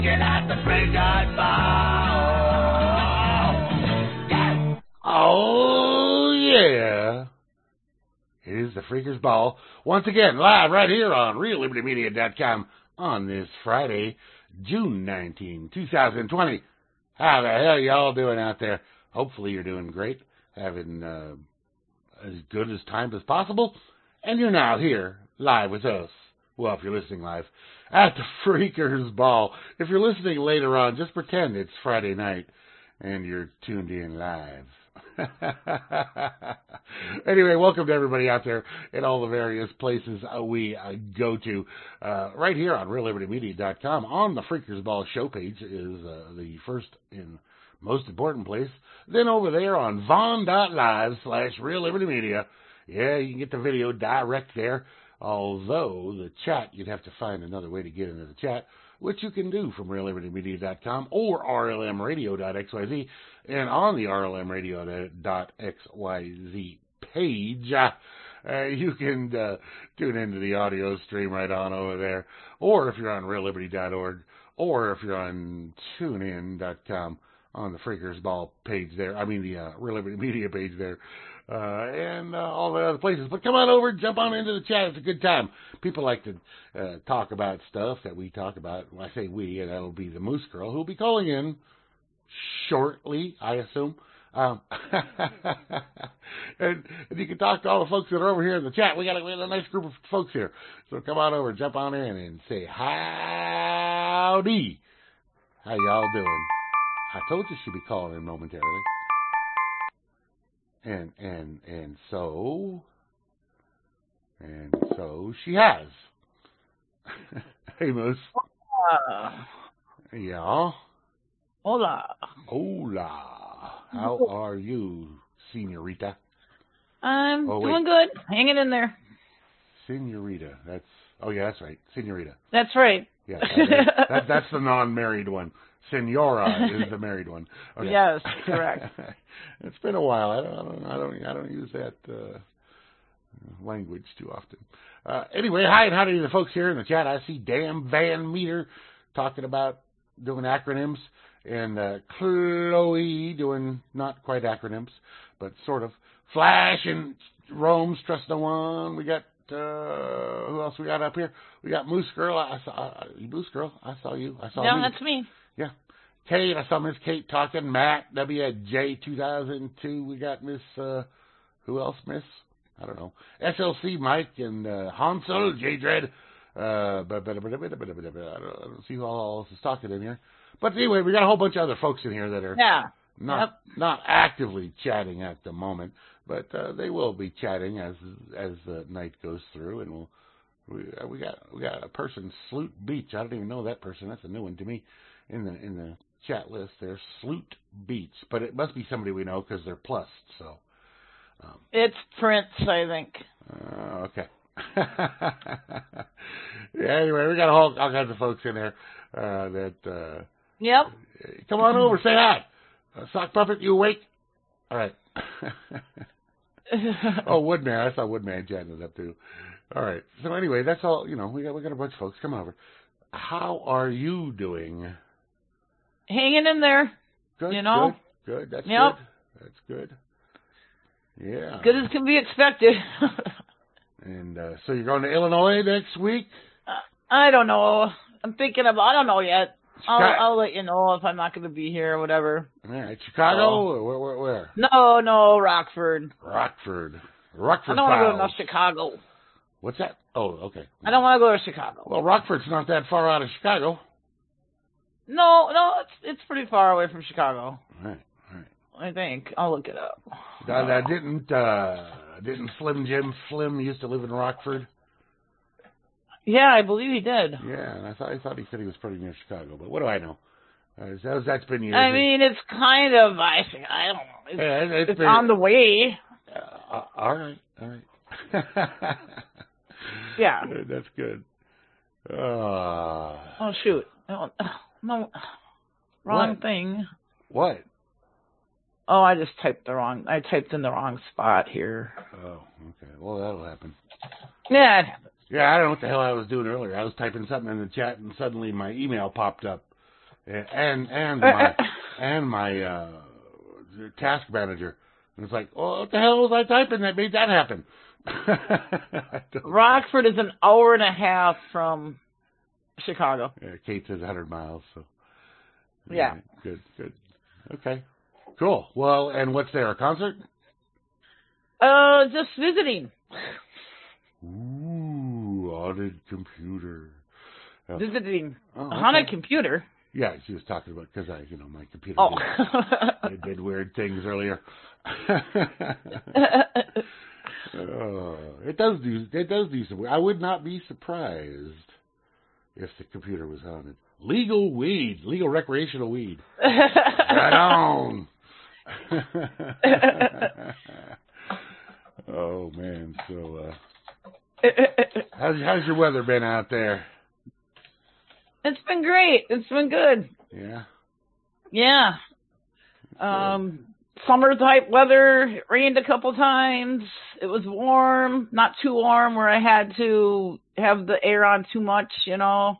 Get out the graveyard ball. Oh, yeah. It is the Freakers Ball. Once again, live right here on RealLibertyMedia.com on this Friday, June 19, 2020. How the hell y'all doing out there? Hopefully you're doing great, having as good as time as possible. And you're now here, live with us. Well, if you're listening live, at the Freakers Ball. If you're listening later on, just pretend it's Friday night and you're tuned in live. Anyway, welcome to everybody out there in all the various places we go to. Right here on RealLibertyMedia.com on the Freakers Ball show page is the first and most important place. Then over there on Vaughn.live/RealLibertyMedia. Yeah, you can get the video direct there. Although the chat, you'd have to find another way to get into the chat, which you can do from RealLibertyMedia.com or RLMRadio.xyz. And on the RLMRadio.xyz page, you can tune into the audio stream right on over there. Or if you're on RealLiberty.org, or if you're on TuneIn.com on the Freakers Ball page there. I mean the Real Liberty Media page there. And all the other places. But come on over, jump on into the chat. It's a good time. People like to talk about stuff that we talk about. When I say we, and that'll be the Moose Girl, who'll be calling in shortly, I assume. And you can talk to all the folks that are over here in the chat. We got a nice group of folks here. So come on over, jump on in, and say howdy. How y'all doing? I told you she'd be calling in momentarily. And so she has. Hey, Moose. Yeah. Hola. Hola. How are you, Senorita? I'm doing good. Hanging in there. Senorita. That's right. Senorita. That's right. Yeah. That's the non-married one. Senora is the married one. Okay. Yes, correct. It's been a while. I don't use that language too often. Anyway, hi and howdy to the folks here in the chat. I see Dan Van Meter talking about doing acronyms, and Chloe doing not quite acronyms, but sort of. Flash and Rome's Trust No One. We got who else we got up here? We got Moose Girl. I saw Moose Girl. I saw you. I saw. No, me. that's me. Yeah. Kate, I saw Miss Kate talking. Matt, WJ2002. We got Miss, who else, Miss? I don't know. SLC Mike and Hansel, J-Dread. I don't see who else is talking in here. But anyway, we got a whole bunch of other folks in here that are not actively chatting at the moment, but they will be chatting as the night goes through, and we got a person, Sloot Beach. I don't even know that person. That's a new one to me. In the chat list there, Sloot Beach, but it must be somebody we know because they're plus. So it's Prince, I think. Okay. Yeah. Anyway, we got all kinds of folks in there that. Yep. Come on over, say hi. Sock Puppet, you awake? All right. Oh, Woodman. I saw Woodman chatting it up too. All right. So anyway, that's all. You know, we got a bunch of folks. Come over. How are you doing? Hanging in there. Good, you know? Good. That's good. That's good. Yeah. Good as can be expected. And so you're going to Illinois next week? I don't know. I don't know yet. I'll let you know if I'm not going to be here or whatever. All right. Chicago? Or where? No, Rockford. Rockford. I don't want to go to Chicago. What's that? Oh, okay. I don't want to go to Chicago. Well, Rockford's not that far out of Chicago. No, it's pretty far away from Chicago. All right. I think. I'll look it up. Didn't Slim Jim Slim used to live in Rockford? Yeah, I believe he did. Yeah, and I thought he said he was pretty near Chicago, but what do I know? That's been years. I mean, it's kind of. I don't know. It's on the way. All right. Yeah. That's good. Oh shoot! No, wrong thing. What? Oh, I typed in the wrong spot here. Oh, okay. Well, that'll happen. Yeah, it happens. Yeah, I don't know what the hell I was doing earlier. I was typing something in the chat, and suddenly my email popped up. and my task manager. And it's like, oh, what the hell was I typing that made that happen? Rockford is an hour and a half from Chicago. Yeah, Kate says 100 miles. So Yeah. Good. Okay. Cool. Well, and what's there? A concert? Just visiting. Ooh, haunted computer. Visiting. Oh, okay. A haunted computer? Yeah, she was talking about, because my computer did weird things earlier. It does do some. I would not be surprised if the computer was haunted. Legal recreational weed. Right on. Oh man, so how's your weather been out there? It's been great. It's been good. Yeah. Yeah. Summer type weather. It rained a couple times. It was warm, not too warm where I had to have the air on too much, Yeah.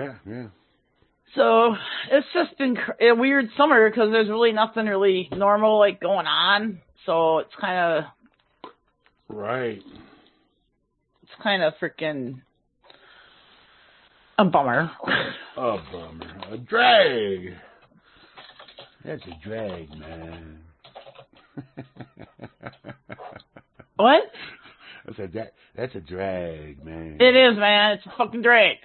So it's just been a weird summer because there's really nothing really normal like going on. So it's kind of right. It's kind of freaking a bummer. A bummer. A drag. That's a drag, man. What? I said that's a drag, man. It is, man. It's a fucking drag.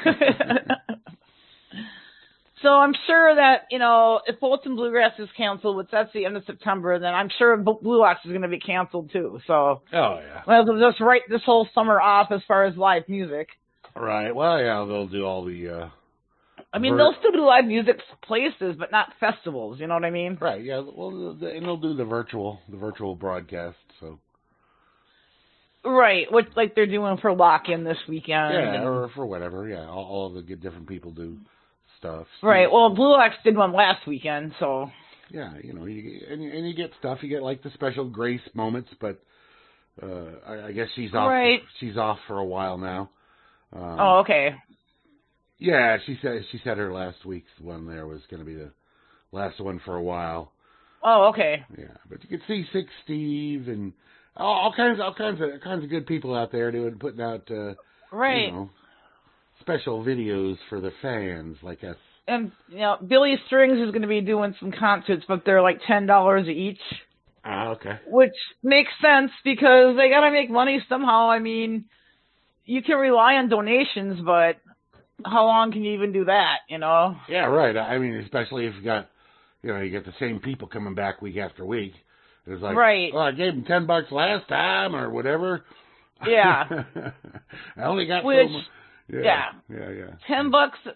So I'm sure that, if Fulton Bluegrass is canceled, which that's the end of September, then I'm sure Blue Ox is going to be canceled too. So oh yeah, well, they'll just write this whole summer off as far as live music. Right. Well, yeah, they'll do all the. They'll still do live music places, but not festivals. You know what I mean? Right. Yeah. Well, and they'll do the virtual broadcast. So. Right, which like they're doing for Lock-In this weekend. Yeah, or for whatever. Yeah, all the different people do stuff. Right. Well, Blue Ox did one last weekend, so. Yeah, you get stuff. You get like the special grace moments, but I guess she's off. Right. She's off for a while now. Oh, okay. Yeah, she said her last week's one there was going to be the last one for a while. Oh, okay. Yeah, but you can see Sick Steve and all kinds of good people out there putting out right. Special videos for the fans like us. And Billy Strings is going to be doing some concerts, but they're like $10 each. Ah, okay. Which makes sense because they got to make money somehow. I mean, you can rely on donations, but how long can you even do that? Yeah, right. I mean, especially if you got the same people coming back week after week. It's like, right. Well, I gave them $10 last time or whatever. Yeah. I only got Which, so much. Yeah. $10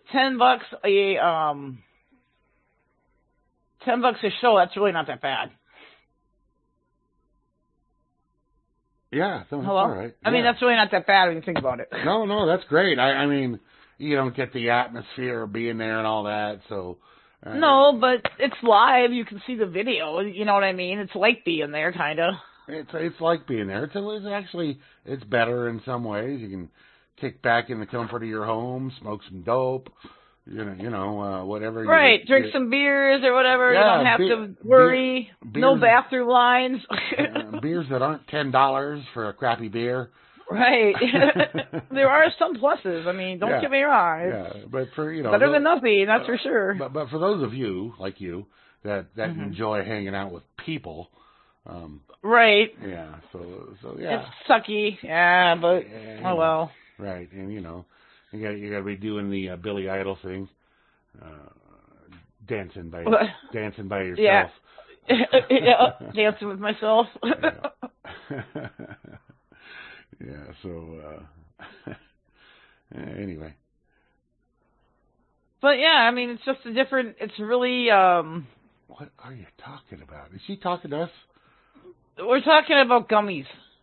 a show. That's really not that bad. Yeah, that's Hello? all right. I mean, that's really not that bad when you think about it. No, that's great. I mean, you don't get the atmosphere of being there and all that, so. No, but it's live. You can see the video. You know what I mean? It's like being there, kind of. It's like being there. It's better in some ways. You can kick back in the comfort of your home, smoke some dope, whatever. Right, drink some beers or whatever. Yeah, you don't have to worry. Beers, no bathroom lines. Beers that aren't $10 for a crappy beer. Right. There are some pluses. I mean, don't get me wrong. But for better than nothing, that's for sure. But for those of you like you that enjoy hanging out with people. Right. Yeah. So yeah. It's sucky. Yeah, but oh well. Right, and you got to be doing the Billy Idol thing, dancing by yourself. Yeah. Yeah, dancing with myself. Yeah. So anyway. But yeah, I mean, it's just a different. It's really. What are you talking about? Is she talking to us? We're talking about gummies.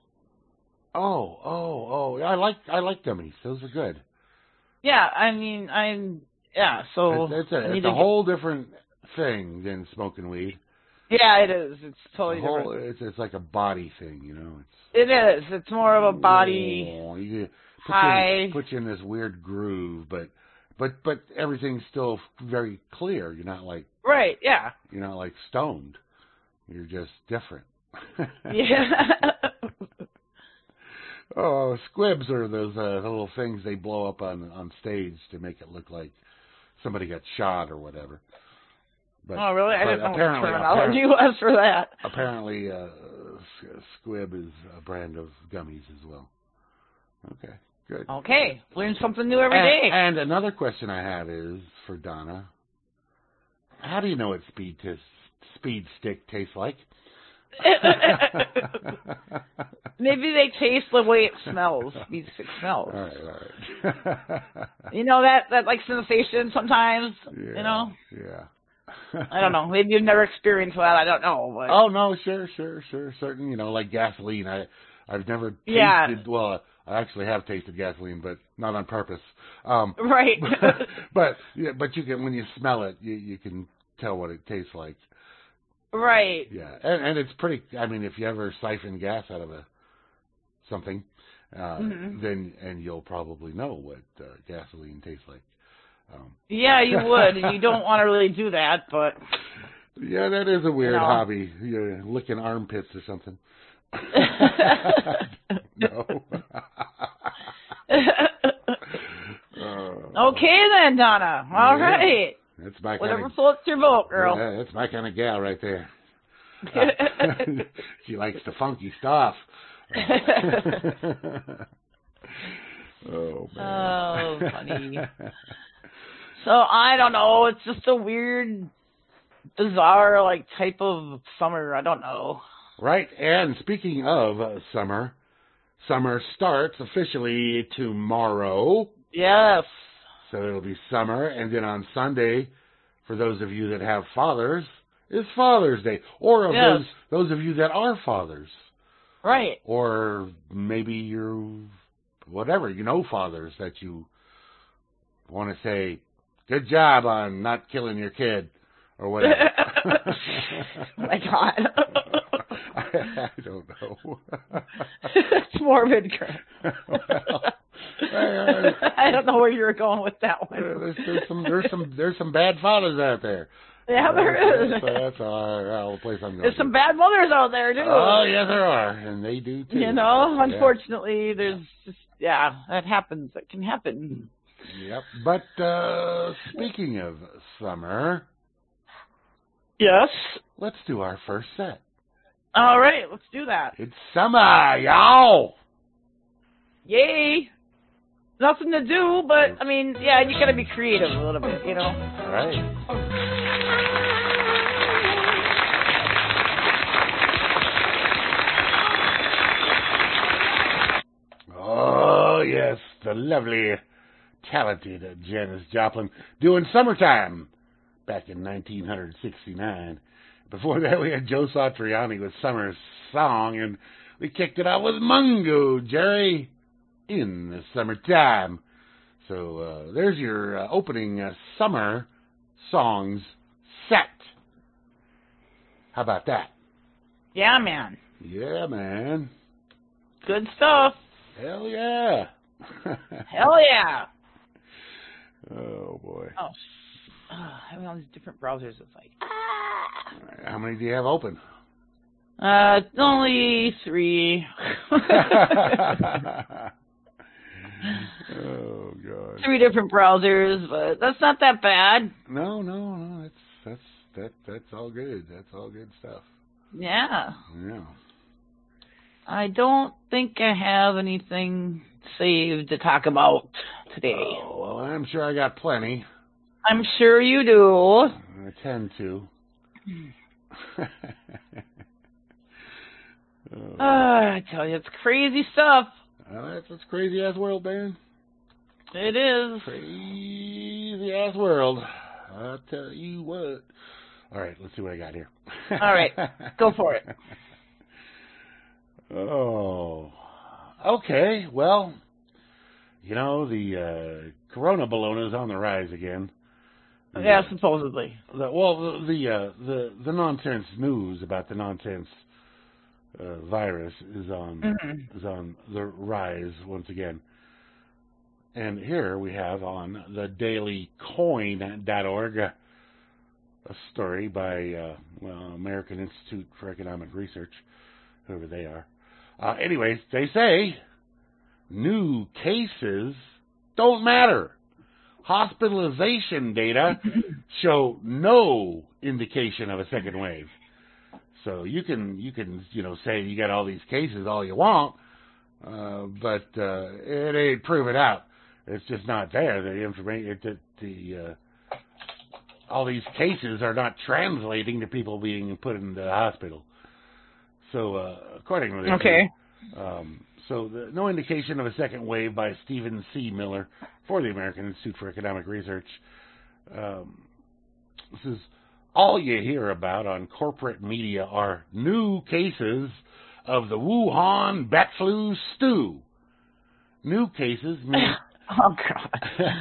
Oh! I like gummies. Those are good. Yeah, I mean, So it's a whole different thing than smoking weed. Yeah, it is. It's totally different. It's like a body thing, It is. It's more of a body high. Put you in this weird groove, but but everything's still very clear. You're not like Right, yeah. you're not like stoned. You're just different. Yeah. Oh, squibs are those little things they blow up on stage to make it look like somebody got shot or whatever. But, oh, really? I didn't know what the apparently, terminology was for that. apparently, squib is a brand of gummies as well. Okay, good. Okay, learn something new every day. And another question I have is for Donna. How do you know what speed stick tastes like? Maybe they taste the way it smells. Speed stick smells. All right. You know that like sensation sometimes. Yeah, You know. Yeah. I don't know. Maybe you've never experienced that. I don't know. But... Oh no, sure, certain. You know, like gasoline. I've never tasted. Yeah. Well, I actually have tasted gasoline, but not on purpose. Right. but you can, when you smell it, you can tell what it tastes like. Right. Yeah, and it's pretty. I mean, if you ever siphon gas out of something, then you'll probably know what gasoline tastes like. Yeah, you would. And you don't want to really do that, but yeah, that is a weird No. hobby. You're licking armpits or something. No. Okay then, Donna. All Yeah. right. That's my Whatever kind of, floats your boat, girl. yeah, that's my kind of gal right there. She likes the funky stuff. Oh man. Oh, funny. So I don't know. It's just a weird, bizarre like type of summer. I don't know. Right, and speaking of summer starts officially tomorrow. Yes. So it'll be summer, and then on Sunday, for those of you that have fathers, is Father's Day. Or of Yes. those of you that are fathers. Right. Or maybe you're, whatever, you know fathers that you want to say, good job on not killing your kid, or whatever. My God. I don't know. It's morbid, Kurt. Well, I don't know where you were going with that one. there's some bad fathers out there. Yeah, there is. That's the place I'm going. There's some bad mothers out there too. Oh, yes, there are, and they do too. You know, Yeah. unfortunately, there's just that happens. That can happen. Yep. But speaking of summer, Yes. let's do our first set. All right, let's do that. It's summer, y'all. Yay! Nothing to do, but I mean, yeah, you gotta be creative a little bit, you know. All right. Oh, yes, the lovely, talented Janis Joplin doing Summertime back in 1969. Before that, we had Joe Satriani with Summer Song, and we kicked it out with Mungo Jerry in the Summertime. So there's your opening summer songs set. How about that? Yeah, man. Yeah, man. Good stuff. Hell yeah. Hell yeah. Oh, boy. Oh, having all these different browsers, it's like, How many do you have open? only 3. Oh, God. 3 different browsers, but that's not that bad. No. That's all good. That's all good stuff. Yeah. Yeah. I don't think I have anything saved to talk about today. Oh, well, I'm sure I got plenty. I'm sure you do. I tend to. I tell you, it's crazy stuff. That's crazy ass world, man. It is. Crazy ass world. I'll tell you what. All right, let's see what I got here. All right, go for it. Oh, okay. Well, you know, the corona balloon is on the rise again. Yeah, supposedly. The nonsense news about the nonsense virus is on the rise once again. And here we have on the dailycoin.org a story by American Institute for Economic Research, whoever they are. Anyways, they say new cases don't matter. Hospitalization data show no indication of a second wave. So you can say you got all these cases all you want, but it ain't proven out. It's just not there. The information, all these cases are not translating to people being put in the hospital. So accordingly, okay. No indication of a second wave by Stephen C. Miller for the American Institute for Economic Research. This is all you hear about on corporate media are new cases of the Wuhan bat flu stew. New cases mean oh God.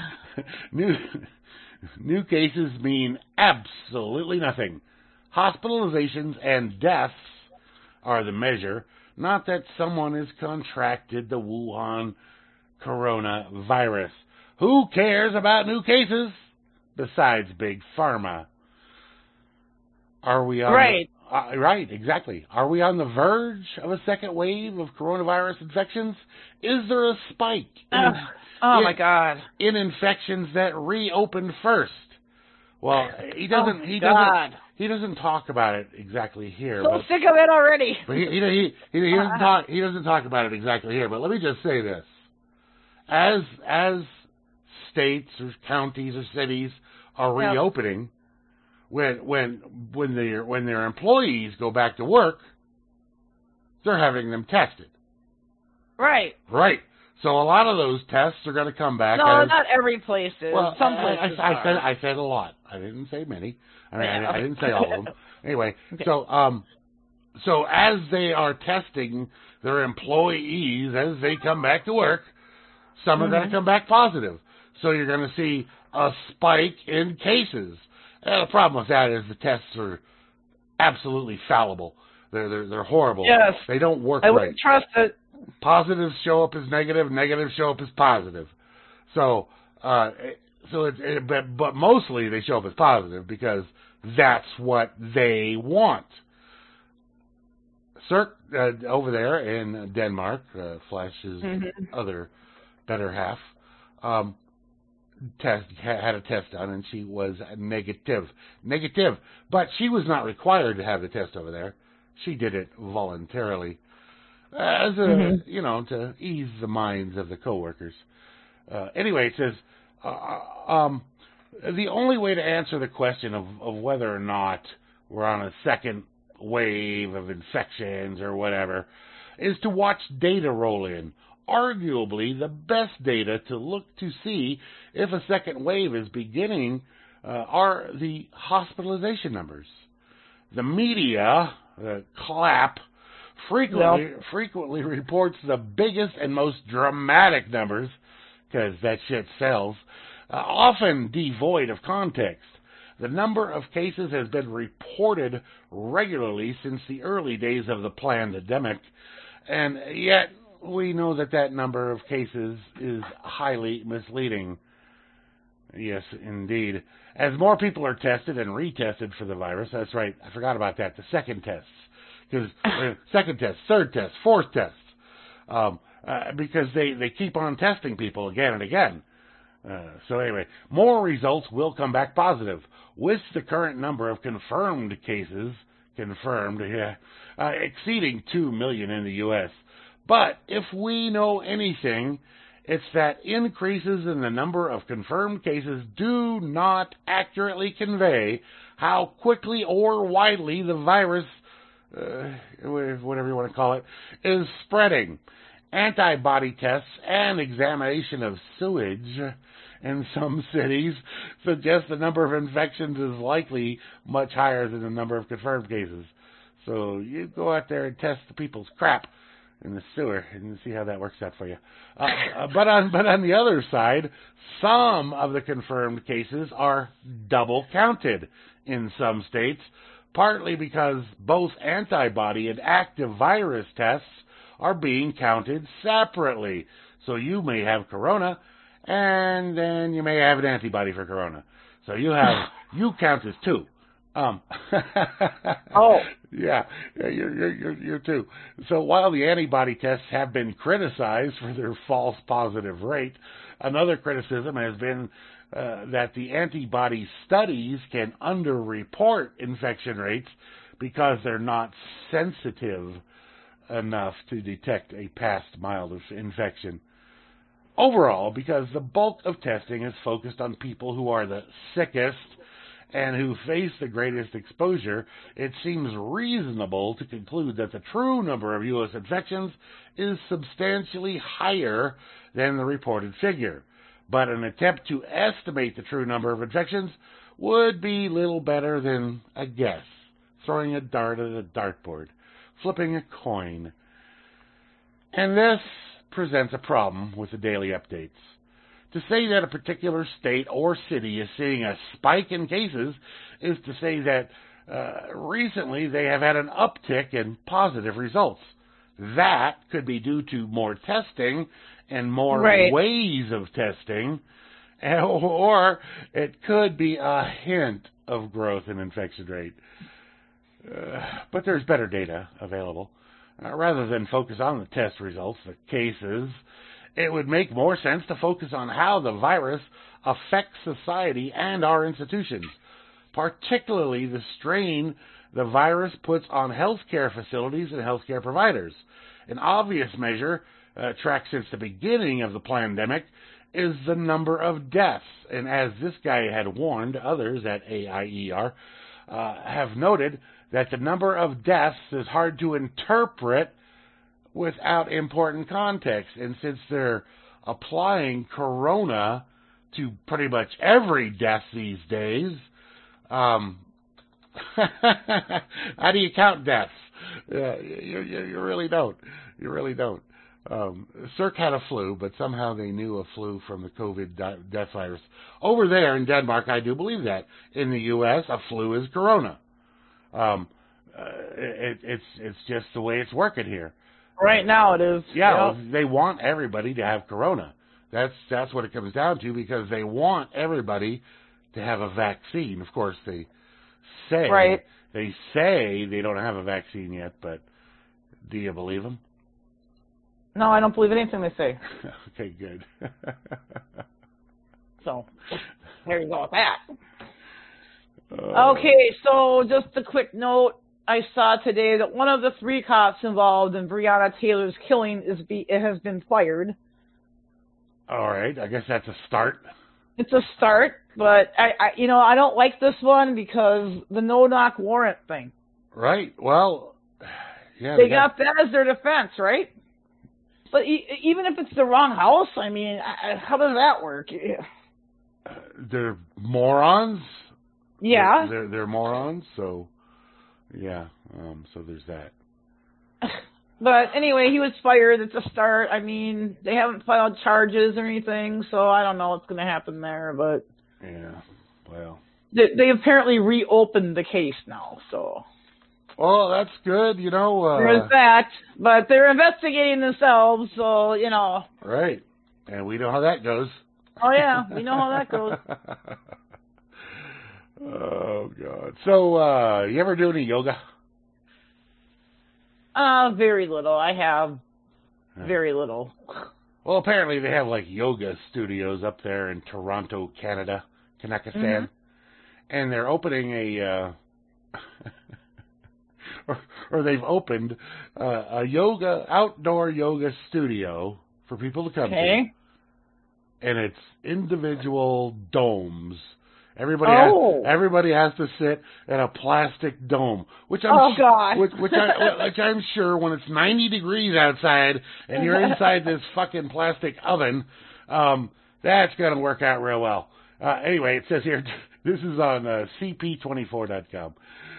New cases mean absolutely nothing. Hospitalizations and deaths are the measure, not that someone has contracted the Wuhan coronavirus. Who cares about new cases besides Big Pharma? Are we on right? Right, exactly. Are we on the verge of a second wave of coronavirus infections? Is there a spike my God, in infections that reopened first? Well, he doesn't talk about it exactly here. So sick of it already. But he doesn't talk about it exactly here. But let me just say this: as states or counties or cities are reopening, when their employees go back to work, they're having them tested. Right. Right. So a lot of those tests are going to come back. No, not every place is. Well, some places I said a lot. I didn't say many. I didn't say all of them. Anyway, okay. So as they are testing their employees as they come back to work, some are going to come back positive. So you're going to see a spike in cases. And the problem with that is the tests are absolutely fallible. They're horrible. Yes. They don't work I right. wouldn't trust it. Positives show up as negative, negatives show up as positive. So but mostly they show up as positive because that's what they want. Cirque over there in Denmark, Flash's other better half, had a test done and she was negative. But she was not required to have the test over there. She did it voluntarily. As to ease the minds of the coworkers. Anyway, it says the only way to answer the question of whether or not we're on a second wave of infections or whatever is to watch data roll in. Arguably, the best data to look to see if a second wave is beginning are the hospitalization numbers. The media, the clap, frequently reports the biggest and most dramatic numbers, because that shit sells, often devoid of context. The number of cases has been reported regularly since the early days of the pandemic, and yet we know that number of cases is highly misleading. Yes, indeed. As more people are tested and retested for the virus, that's right, I forgot about that, the second tests. Because second test, third test, fourth test, because they keep on testing people again and again. So anyway, more results will come back positive. With the current number of confirmed cases, exceeding 2 million in the U.S. But if we know anything, it's that increases in the number of confirmed cases do not accurately convey how quickly or widely the virus, whatever you want to call it, is spreading. Antibody tests and examination of sewage in some cities suggest the number of infections is likely much higher than the number of confirmed cases. So you go out there and test the people's crap in the sewer and see how that works out for you. But on the other side, some of the confirmed cases are double counted in some states, partly because both antibody and active virus tests are being counted separately. So you may have corona and then you may have an antibody for corona. So you count as two. Oh. Yeah, you're two. So while the antibody tests have been criticized for their false positive rate, another criticism has been that the antibody studies can underreport infection rates because they're not sensitive enough to detect a past mild infection. Overall, because the bulk of testing is focused on people who are the sickest and who face the greatest exposure, it seems reasonable to conclude that the true number of U.S. infections is substantially higher than the reported figure. But an attempt to estimate the true number of infections would be little better than a guess, throwing a dart at a dartboard, flipping a coin. And this presents a problem with the daily updates. To say that a particular state or city is seeing a spike in cases is to say that recently they have had an uptick in positive results. That could be due to more testing and more ways of testing, or it could be a hint of growth in infection rate. But there's better data available. Rather than focus on the test results, the cases, it would make more sense to focus on how the virus affects society and our institutions, particularly the strain the virus puts on healthcare facilities and healthcare providers. An obvious measure, tracked since the beginning of the pandemic, is the number of deaths. And as this guy had warned, others at AIER have noted that the number of deaths is hard to interpret without important context. And since they're applying corona to pretty much every death these days, how do you count deaths? You really don't. You really don't. Cirque had a flu, but somehow they knew a flu from the COVID death virus. Over there in Denmark, I do believe that. In the U.S., a flu is corona. It's just the way it's working here. Right now it is. Yeah, yep. They want everybody to have corona. That's what it comes down to, because they want everybody to have a vaccine. Of course, they say they don't have a vaccine yet, but do you believe them? No, I don't believe anything they say. Okay, good. So, there you go with that. Okay, so just a quick note. I saw today that one of the 3 cops involved in Breonna Taylor's killing has been fired. All right, I guess that's a start. It's a start, but I don't like this one because the no-knock warrant thing. Right. Well, yeah. They got that as their defense, right? But even if it's the wrong house, I mean, how does that work? They're morons. Yeah. They're morons, so yeah. So there's that. But anyway, he was fired. It's a start. I mean, they haven't filed charges or anything, so I don't know what's going to happen there. But yeah, well, they apparently reopened the case now. So. Well, that's good. There's that, but they're investigating themselves, so Right, and we know how that goes. Oh yeah, we know how that goes. Oh God. So, you ever do any yoga? Very little. I have very little. Well, apparently they have like yoga studios up there in Toronto, Canada, Kanakistan, and they're opening a, or they've opened a outdoor yoga studio for people to come to, and it's individual domes. Everybody has to sit in a plastic dome, which I'm sure when it's 90 degrees outside and you're inside this fucking plastic oven, that's going to work out real well. Anyway, it says here, this is on cp24.com,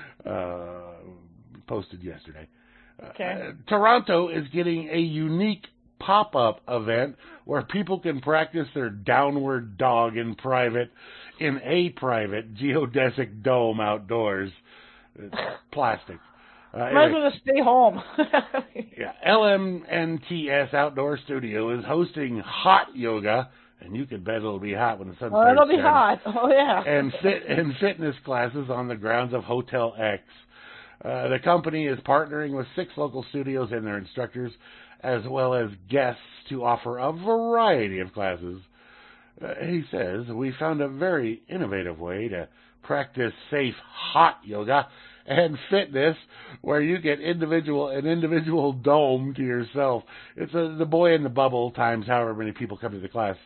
posted yesterday. Toronto is getting a unique pop-up event where people can practice their downward dog in a private geodesic dome outdoors. It's plastic. Might as well just stay home. Yeah, LMNTS Outdoor Studio is hosting hot yoga and you can bet it'll be hot when the sun Oh, starts it'll be shining. hot. Oh, yeah. And fitness classes on the grounds of Hotel X. The company is partnering with 6 local studios and their instructors, as well as guests, to offer a variety of classes. He says, we found a very innovative way to practice safe hot yoga and fitness where you get an individual dome to yourself. It's the boy in the bubble times however many people come to the class.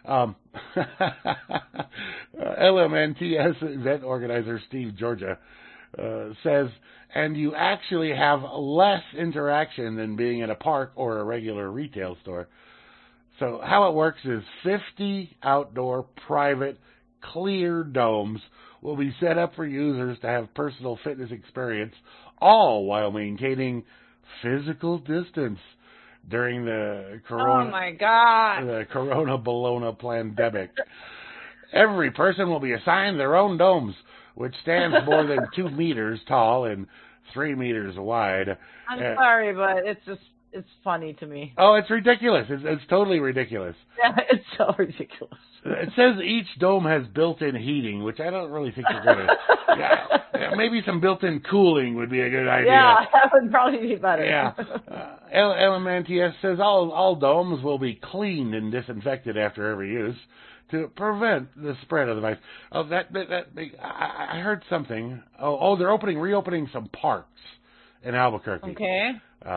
LMNTS event organizer Steve Georgia says, and you actually have less interaction than being at a park or a regular retail store. So how it works is 50 outdoor, private, clear domes will be set up for users to have personal fitness experience, all while maintaining physical distance during the Oh my God. Corona Bologna pandemic. Every person will be assigned their own domes, which stands more than 2 meters tall and 3 meters wide. I'm sorry, but it's funny to me. Oh, it's ridiculous. It's totally ridiculous. Yeah, it's so ridiculous. It says each dome has built-in heating, which I don't really think you're going to. Yeah, maybe some built-in cooling would be a good idea. Yeah, that would probably be better. Yeah. LMNTS says all domes will be cleaned and disinfected after every use to prevent the spread of the virus. Oh, I heard something. Oh, they're reopening some parks in Albuquerque. Okay.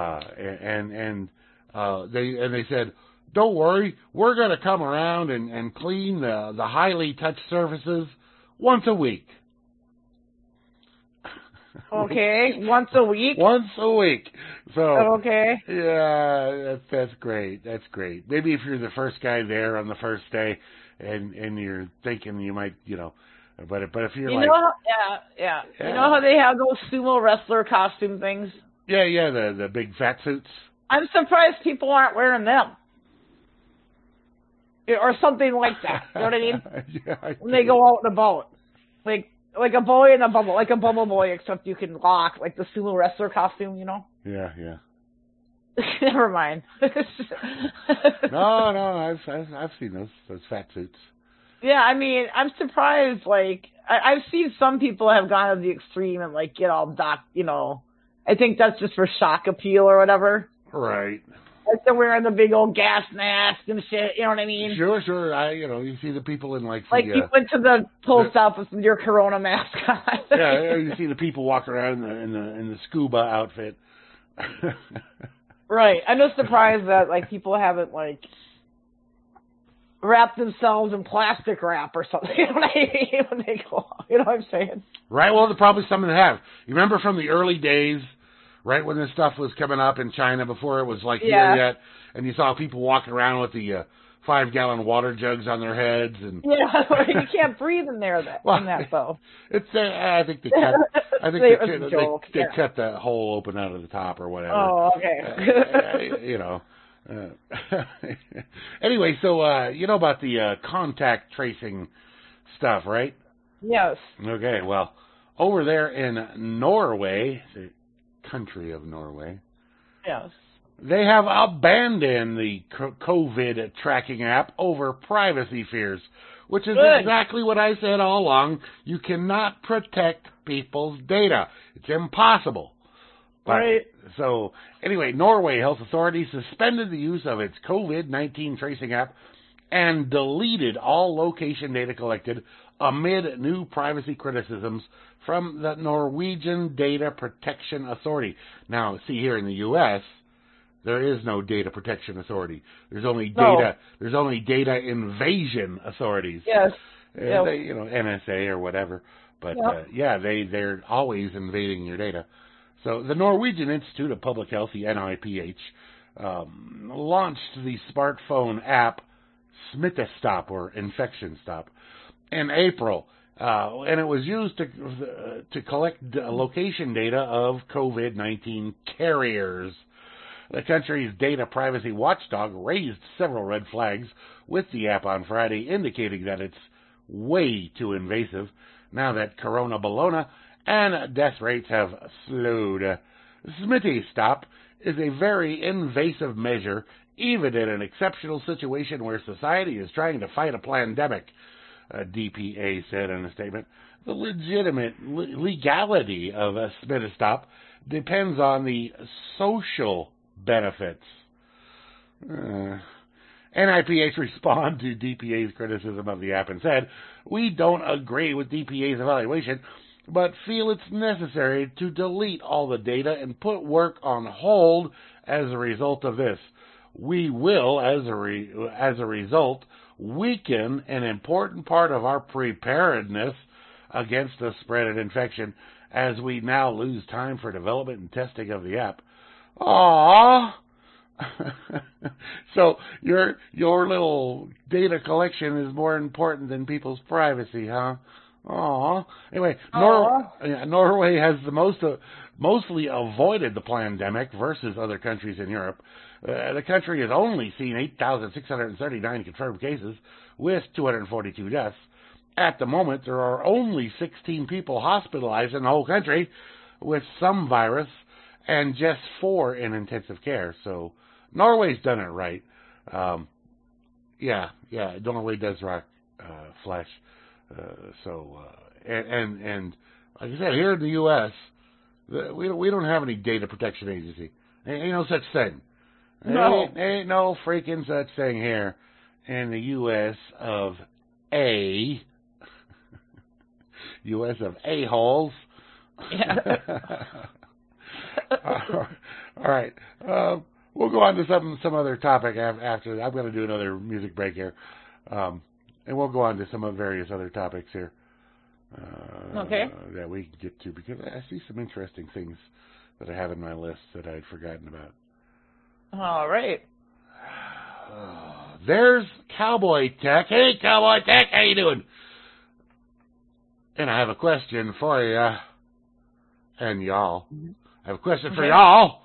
They said, don't worry, we're going to come around and clean the highly touched surfaces once a week. Okay, once a week? Once a week. So, okay. Yeah, that's great. That's great. Maybe if you're the first guy there on the first day and you're thinking you might, but if you're yeah. You know how they have those sumo wrestler costume things? Yeah, the big fat suits. I'm surprised people aren't wearing them. Or something like that. You know what I mean? Yeah, when they go out and about. Like a boy in a bubble, like a bubble boy, except you can lock, like the sumo wrestler costume, Yeah. Never mind. No, I've seen those fat suits. Yeah, I mean, I'm surprised, I've seen some people have gone to the extreme and, get all I think that's just for shock appeal or whatever. Right. Like they're wearing the big old gas mask and shit, you know what I mean? Sure. You see the people in you went to the post office with your Corona mask on. Yeah, you see the people walking around in the scuba outfit. Right. I'm just surprised that people haven't wrapped themselves in plastic wrap or something. You know what I mean? When they go, you know what I'm saying? Right. Well, there's probably some that have. You remember from the early days, right when this stuff was coming up in China before it was here yet, and you saw people walking around with the 5-gallon water jugs on their heads, and you can't breathe in there. Though. It's I think they cut. I think they cut the hole open out of the top or whatever. Oh, okay. Anyway, so you know about the contact tracing stuff, right? Yes. Okay. Well, over there in Norway, the country of Norway. Yes. They have abandoned the COVID tracking app over privacy fears, which is exactly what I said all along. You cannot protect people's data. It's impossible. Right. So, anyway, Norway health authorities suspended the use of its COVID-19 tracing app and deleted all location data collected amid new privacy criticisms from the Norwegian Data Protection Authority. Now, see here in the U.S., there is no data protection authority. There's only data invasion authorities. Yes. They, NSA or whatever. But they're always invading your data. So the Norwegian Institute of Public Health, the NIPH, launched the smartphone app Smittestop or Infection Stop in April. And it was used to collect location data of COVID-19 carriers. The country's data privacy watchdog raised several red flags with the app on Friday, indicating that it's way too invasive now that Corona Bologna and death rates have slowed. Smittestop is a very invasive measure even in an exceptional situation where society is trying to fight a pandemic, DPA said in a statement. The legitimate legality of a Smith stop depends on the social benefits. NIPH responded to DPA's criticism of the app and said, "We don't agree with DPA's evaluation, but feel it's necessary to delete all the data and put work on hold as a result of this. We will, as a result, weaken an important part of our preparedness against the spread of infection as we now lose time for development and testing of the app." Aww. So your little data collection is more important than people's privacy, huh? Aww. Anyway, Norway has mostly avoided the pandemic versus other countries in Europe. The country has only seen 8,639 confirmed cases with 242 deaths. At the moment, there are only 16 people hospitalized in the whole country with some virus and just 4 in intensive care. So Norway's done it right. Norway does rock flesh. And like I said, here in the U.S., we don't have any data protection agency. Ain't no such thing. No. Ain't no freaking such thing here in the U.S. of A. U.S. of a-holes. Yeah. All right. We'll go on to some other topic after. I'm going to do another music break here. And we'll go on to some of various other topics here. Okay. That we can get to, because I see some interesting things that I have in my list that I'd forgotten about. All right. There's Cowboy Tech. Hey, Cowboy Tech, how you doing? And I have a question for you and y'all. I have a question for y'all.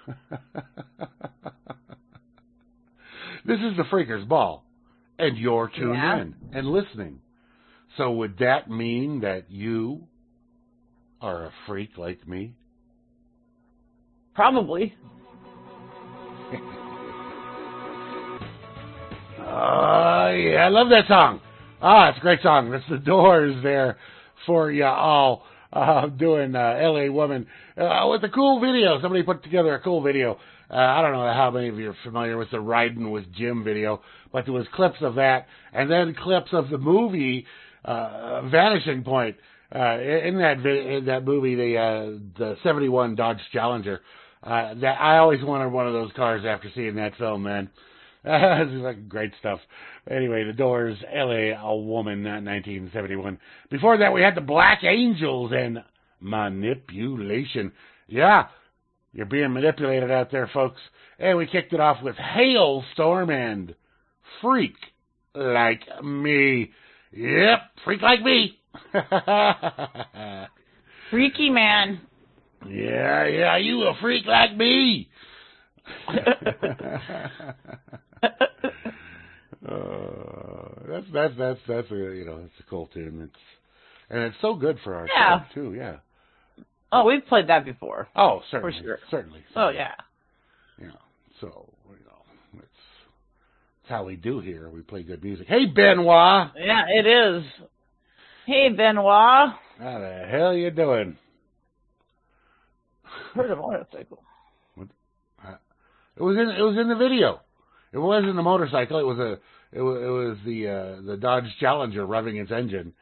This is the Freakers Ball, and you're tuned in and listening. So would that mean that you are a freak like me? Probably. Yeah, I love that song. It's a great song. That's the Doors there for you all, doing L.A. Woman with a cool video. Somebody put together a cool video. I don't know how many of you are familiar with the Riding with Jim video, but there was clips of that, and then clips of the movie Vanishing Point. In that movie, the 71 Dodge Challenger. That I always wanted one of those cars after seeing that film, man. This is like great stuff. Anyway, the Doors, L.A. Woman, 1971. Before that, we had the Black Angels and Manipulation. Yeah, you're being manipulated out there, folks. And we kicked it off with Hailstorm and Freak Like Me. Yep, Freak Like Me. Freaky man. Yeah, you a freak like me. That's a, it's a cool tune. It's so good for our show too. Yeah. Oh, we've played that before. Oh, certainly, for sure. Certainly. Oh yeah. So it's how we do here. We play good music. Hey, Benoit. Yeah, it is. Hey, Benoit. How the hell you doing? Heard a motorcycle. What? It was in the video. It wasn't a motorcycle. It was the Dodge Challenger revving its engine.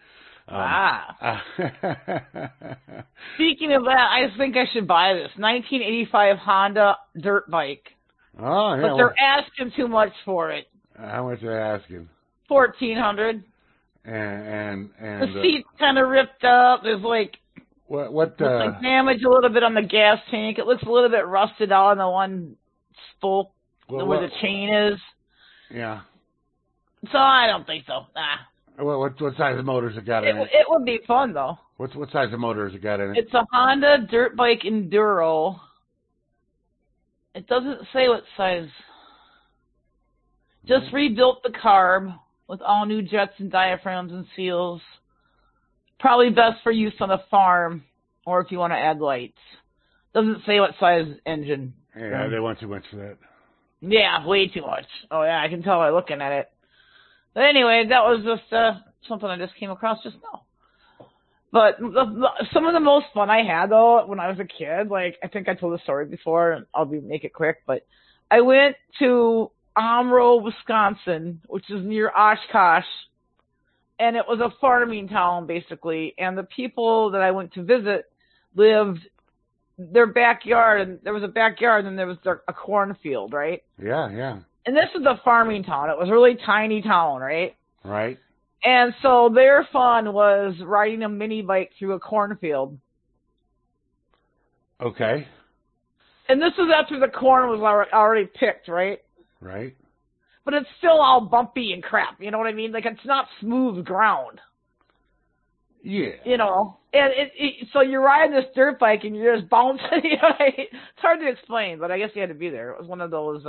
Speaking of that, I think I should buy this 1985 Honda dirt bike. Oh yeah. But they're asking too much for it. How much are they asking? $1,400. And the seat's kind of ripped up. There's like damage a little bit on the gas tank. It looks a little bit rusted out on the one spoke where the chain is. Yeah. So I don't think so. Nah. What size of motors it got in it? It would be fun though. What size of motors it got in it? It's a Honda dirt bike Enduro. It doesn't say what size. Just rebuilt the carb with all new jets and diaphragms and seals. Probably best for use on a farm or if you want to add lights. Doesn't say what size engine. Yeah, they want too much for that. Yeah, way too much. Oh yeah, I can tell by looking at it. But anyway, that was just something I just came across just now. But some of the most fun I had, though, when I was a kid, like, I think I told the story before, and make it quick, but I went to Omro, Wisconsin, which is near Oshkosh, and it was a farming town, basically, and the people that I went to visit lived their backyard, and there was a backyard, and there was a cornfield, right? Yeah, yeah. And this is a farming town. It was a really tiny town, right? Right. And so their fun was riding a mini bike through a cornfield. Okay. And this was after the corn was already picked, right? Right. But it's still all bumpy and crap, you know what I mean? Like, it's not smooth ground. Yeah. You know? And so you're riding this dirt bike and you're just bouncing, you know? It's hard to explain, but I guess you had to be there. It was one of those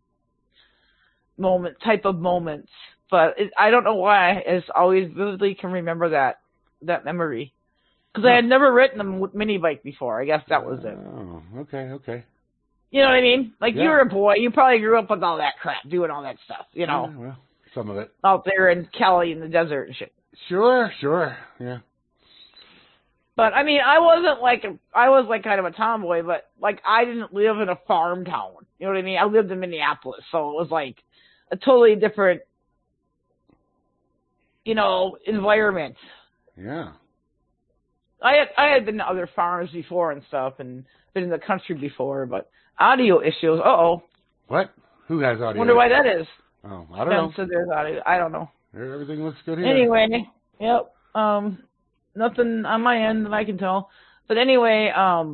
type of moments. But I don't know why. I just always vividly can remember that memory. Because I had never ridden a mini bike before. I guess that was it. Oh, okay. You know what I mean? Like, you were a boy. You probably grew up with all that crap, doing all that stuff, you know? Yeah, well, some of it. Out there in Cali in the desert and shit. Sure, yeah. But, I mean, I was like kind of a tomboy, but, like, I didn't live in a farm town. You know what I mean? I lived in Minneapolis, so it was, like, a totally different, you know, environment. Yeah. I had been to other farms before and stuff, and been in the country before, but audio issues. Uh-oh. What? Who has audio? Wonder why that is. Oh, I don't know. So there's audio. I don't know. Everything looks good here. Anyway, yep. Nothing on my end that I can tell. But anyway,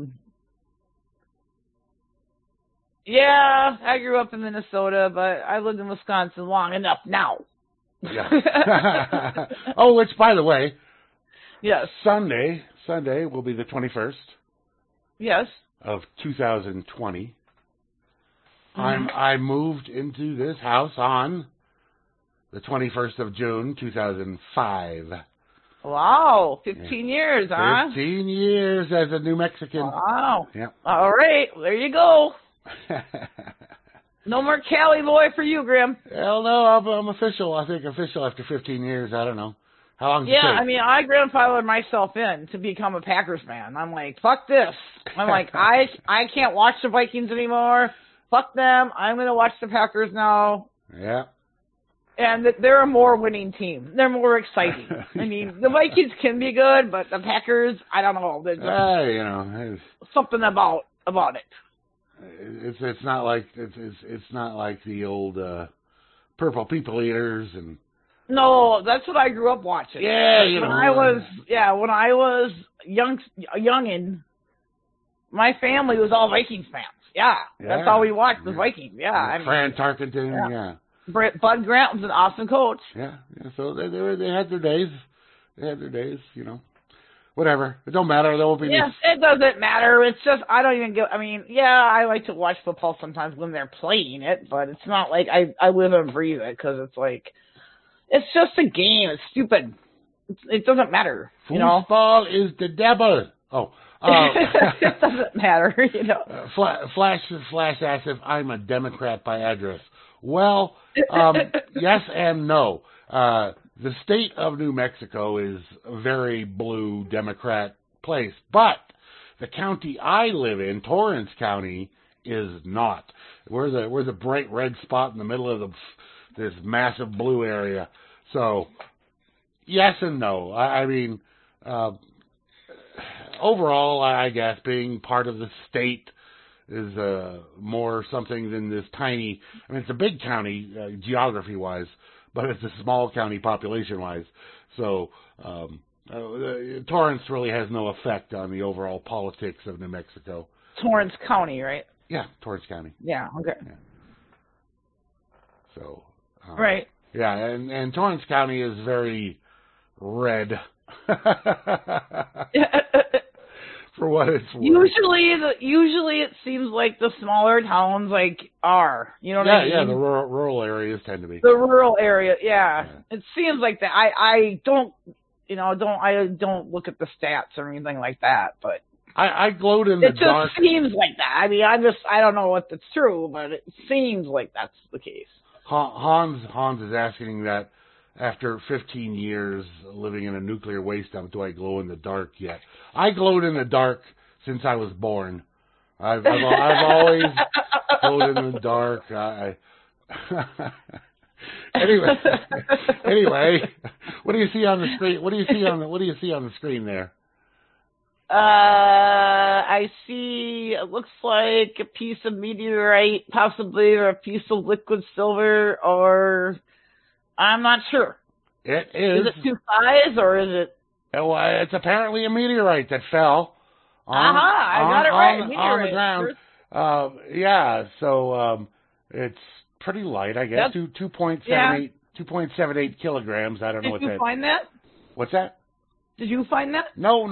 yeah, I grew up in Minnesota, but I lived in Wisconsin long enough now. Yeah. Oh, which, by the way, yes, Sunday will be the 21st. Yes. Of 2020. Mm-hmm. I moved into this house on the 21st of June, 2005. Wow, 15 years, huh? 15 years as a New Mexican. Wow. Yep. All right, there you go. No more Cali boy for you, Grim. Hell no, I'm official. I think official after 15 years. I don't know. How long does it take? I mean, I grandfathered myself in to become a Packers fan. I'm like, fuck this. I'm like, I can't watch the Vikings anymore. Fuck them. I'm going to watch the Packers now. Yeah. And they're a more winning team. They're more exciting. I mean, the Vikings can be good, but the Packers, I don't know. There's you know, something about it. It's not like it's not like the old Purple People Eaters and. No, that's what I grew up watching. Yeah, you know. When I was youngin', my family was all Vikings fans. Yeah. That's all we watched, the Vikings. Yeah. I mean, Fran Tarkenton, yeah. Bud Grant was an awesome coach. Yeah. So they had their days. They had their days, you know. Whatever. It don't matter. There won't be. Yes, it doesn't matter. It's just I don't even get. I mean, I like to watch football sometimes when they're playing it, but it's not like I live and breathe it because it's like it's just a game. It's stupid. It doesn't matter. You know. Football is the devil. Oh. It doesn't matter, you know. Flash asks if I'm a Democrat by address. Well, yes and no. The state of New Mexico is a very blue Democrat place, but the county I live in, Torrance County, is not. We're the bright red spot in the middle of this massive blue area. So, yes and no. I mean, overall, I guess being part of the state is more something than this tiny. I mean, it's a big county geography-wise, but it's a small county population-wise. So Torrance really has no effect on the overall politics of New Mexico. Torrance County, right? Yeah, Torrance County. Yeah. Okay. Yeah. So. Right. Yeah, and Torrance County is very red. For what it's worth. Usually it seems like the smaller towns are. You know what I mean? Yeah, the rural areas tend to be. The rural area, yeah. It seems like that. I don't look at the stats or anything like that, but I glowed in the It dark. just seems like that. I mean, I don't know if it's true, but it seems like that's the case. Hans is asking that after 15 years living in a nuclear waste dump, do I glow in the dark yet? I glowed in the dark since I was born. I've always glowed in the dark. Anyway, what do you see on the screen? What do you see on the screen there? I see, it looks like a piece of meteorite, possibly, or a piece of liquid silver, or I'm not sure. It is. Is it two size, or is it? It's apparently a meteorite that fell on the ground. Yeah, so it's pretty light, I guess. 2.78 kilograms. I don't know what that is. Did you find that? What's that? Did you find that? No.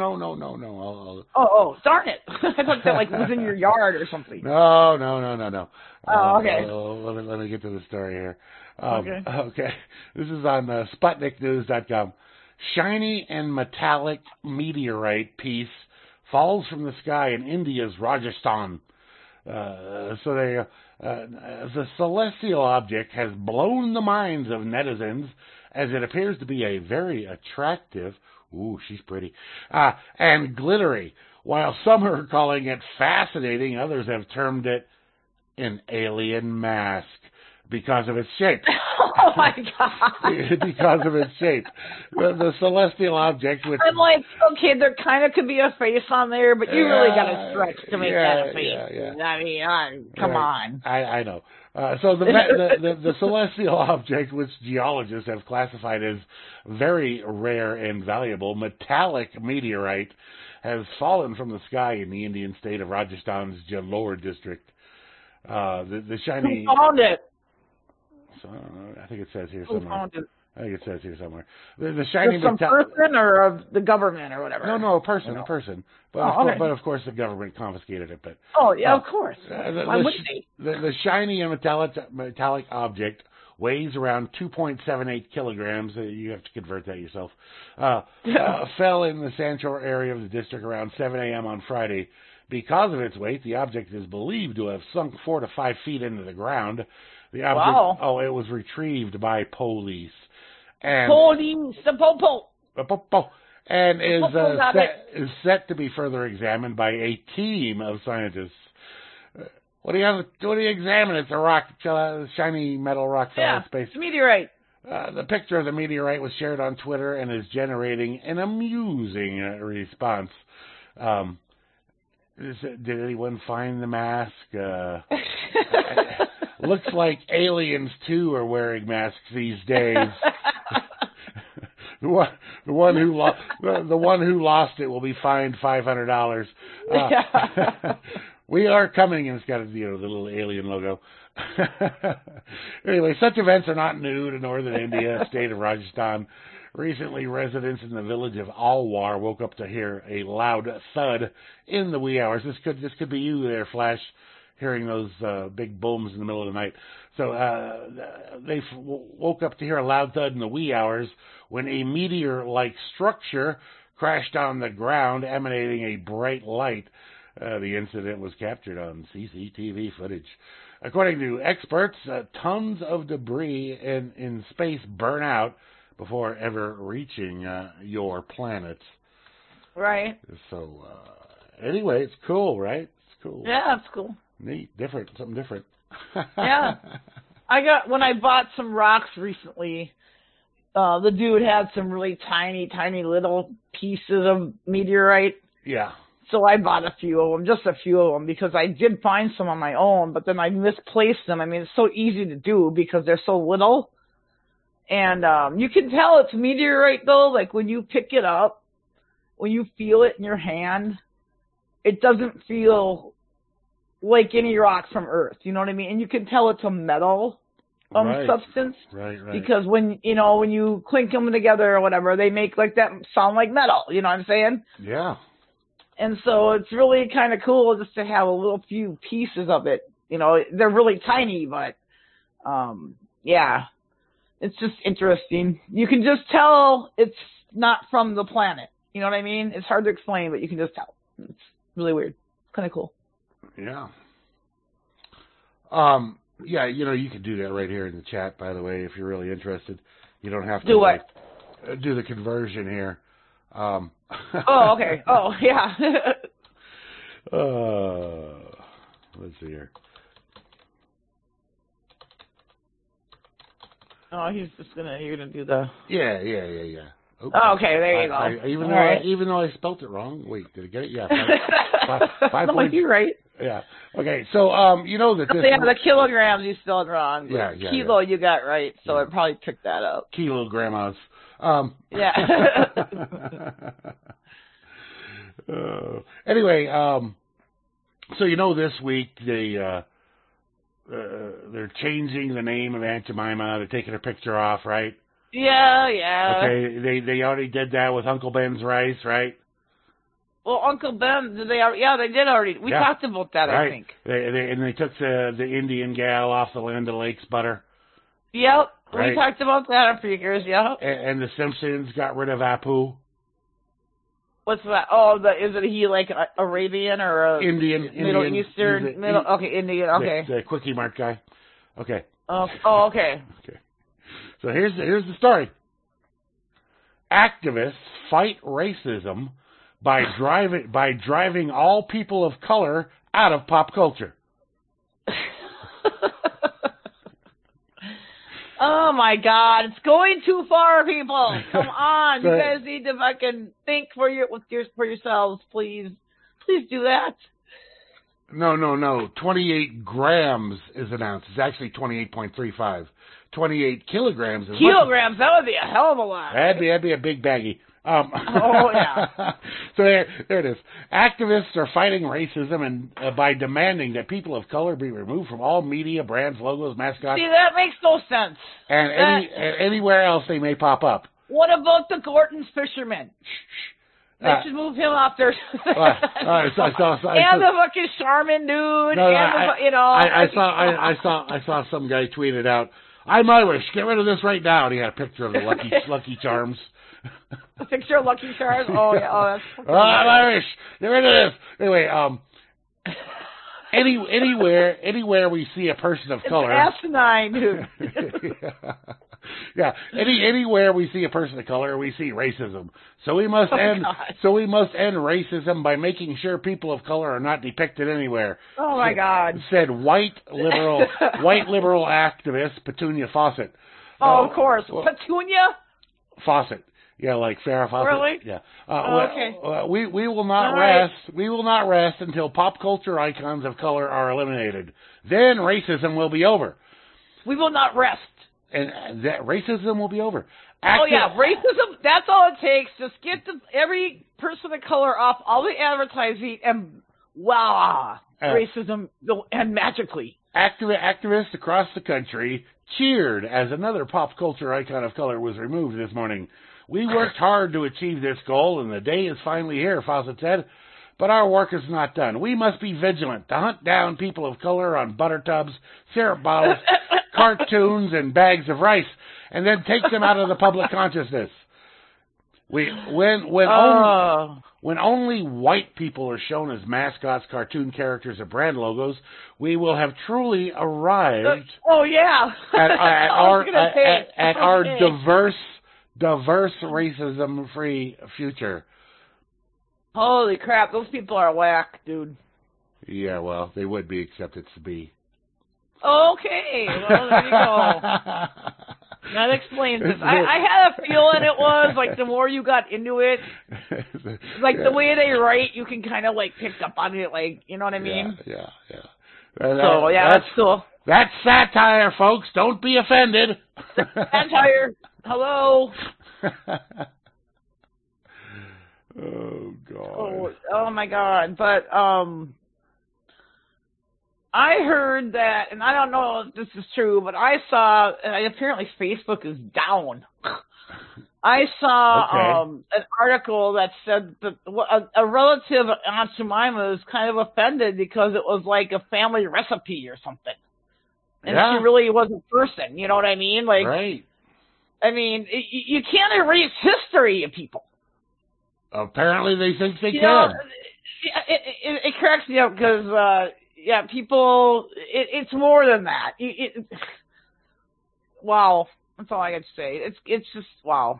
Oh, darn it. I thought that was in your yard or something. No. Oh, okay. Let me get to the story here. Okay. This is on SputnikNews.com. Shiny and metallic meteorite piece falls from the sky in India's Rajasthan. The celestial object has blown the minds of netizens as it appears to be a very attractive, ooh, she's pretty, and glittery. While some are calling it fascinating, others have termed it an alien mask because of its shape. Oh my God! Because of its shape. The celestial object, which I'm like, okay, there kind of could be a face on there, but you really got to stretch to make that a face. Yeah. I mean, come on. I know. So the celestial object, which geologists have classified as very rare and valuable metallic meteorite, has fallen from the sky in the Indian state of Rajasthan's Jalore district. The shiny. Who found it? I think it says here somewhere. Who found it? I think it says here somewhere. The shiny some person or of the government or whatever? No, a person. But of course the government confiscated it. But of course. Why would they? The shiny and metallic object weighs around 2.78 kilograms. You have to convert that yourself. Fell in the Sanchor area of the district around 7 a.m. on Friday. Because of its weight, the object is believed to have sunk 4 to 5 feet into the ground. The object, it was retrieved by police. And police, the popo. And is set to be further examined by a team of scientists. What do you examine? It's a rock, shiny metal rock fell in space. It's a meteorite. The picture of the meteorite was shared on Twitter and is generating an amusing response. Did anyone find the mask? Looks like aliens too are wearing masks these days. The one who lost it will be fined $500. We are coming, and it's got the little alien logo. Anyway, such events are not new to northern India, state of Rajasthan. Recently, residents in the village of Alwar woke up to hear a loud thud in the wee hours. This could be you there, Flash, hearing those big booms in the middle of the night. So they woke up to hear a loud thud in the wee hours when a meteor-like structure crashed on the ground, emanating a bright light. The incident was captured on CCTV footage. According to experts, tons of debris in space burn out before ever reaching your planet. Right. So, anyway, it's cool, right? It's cool. Yeah, it's cool. Neat. Different. Something different. Yeah. When I bought some rocks recently, the dude had some really tiny little pieces of meteorite. Yeah. So I bought a few of them, just a few of them, because I did find some on my own, but then I misplaced them. I mean, it's so easy to do because they're so little. And you can tell it's meteorite, though. Like, when you pick it up, when you feel it in your hand, it doesn't feel like any rock from Earth. You know what I mean? And you can tell it's a metal substance. Right. Because when you clink them together or whatever, they make like that sound like metal. You know what I'm saying? Yeah. And so it's really kind of cool just to have a little few pieces of it. You know, they're really tiny, but yeah. It's just interesting. You can just tell it's not from the planet. You know what I mean? It's hard to explain, but you can just tell. Really weird. Kind of cool. Yeah. Yeah, you can do that right here in the chat, by the way, if you're really interested. You don't have to Do what? do the conversion here. Oh, okay. Oh, yeah. Let's see here. Oh, you're gonna do the. Yeah. Oh, okay, there you go. Even though I spelt it wrong. Wait, did I get it? Yeah. Five No, points. you're right. Yeah. Okay. So you know that this. Yeah, the kilograms you spelled wrong. But Yeah. Kilo you got right, so it probably picked that up. Kilograms. Yeah. Anyway, so this week they're changing the name of Aunt Jemima. They're taking her picture off, right? Yeah. Okay, they already did that with Uncle Ben's rice, right? Well, Uncle Ben, did they? Yeah, they did already. We talked about that, right. I think. They took the Indian gal off the Land O'Lakes butter. Yep, right. We talked about that on Freakers. Yep. And the Simpsons got rid of Apu. What's that? Oh, is it he like Arabian or Indian, Middle Eastern? Indian. Okay. The Quickie Mart guy. Okay. Oh, okay. Okay. So here's the story. Activists fight racism by driving all people of color out of pop culture. Oh my God! It's going too far, people. Come on, you guys need to fucking think for yourselves, please. Please do that. No. 28 grams is announced. It's actually 28.35. 28 kilograms is kilograms. That would be a hell of a lot. That'd be a big baggie. Oh yeah. So there it is. Activists are fighting racism and by demanding that people of color be removed from all media, brands, logos, mascots. See, that makes no sense. And anywhere else they may pop up. What about the Gorton's fisherman? They should move him off there. I saw and the fucking Charmin dude. I saw some guy tweet it out. I'm Irish. Get rid of this right now. And he had a picture of the Lucky Charms. A picture of Lucky Charms? Oh, yeah. Oh, that's I'm Irish. Get rid of this. Anyway, anywhere we see a person of color. It's asinine, dude. Yeah. Anywhere we see a person of color, we see racism. So we must end racism by making sure people of color are not depicted anywhere. Oh my God. Said white liberal activist Petunia Fawcett. Oh, of course. Petunia Fawcett. Yeah, like Farrah Fawcett. Really? Yeah. Okay. We will not rest. We will not rest until pop culture icons of color are eliminated. Then racism will be over. We will not rest. And that racism will be over. Racism, that's all it takes. Just get every person of color off all the advertising and racism will end magically. Activists across the country cheered as another pop culture icon of color was removed this morning. We worked hard to achieve this goal, and the day is finally here, Fawcett said. But our work is not done. We must be vigilant to hunt down people of color on butter tubs, syrup bottles, cartoons, and bags of rice, and then take them out of the public consciousness. When only white people are shown as mascots, cartoon characters, or brand logos, we will have truly arrived. At our diverse racism-free future. Holy crap, those people are whack, dude. Yeah, well, they would be, except it's B. Okay, well, there you go. That explains it. I had a feeling it was, like, the more you got into it, like, the way they write, you can kind of, like, pick up on it, like, you know what I mean? Yeah. That's cool. That's satire, folks. Don't be offended. Satire. Hello. Oh God. Oh my God. But I heard that, and I don't know if this is true, but I saw apparently Facebook is down. I saw an article that said that a relative of Aunt Jemima was kind of offended because it was like a family recipe or something, and she really wasn't a person. You know what I mean? Like, right. I mean, you can't erase history of people. Apparently, they think they can. it cracks me up because people. It's more than that. Wow, that's all I got to say. It's just wow.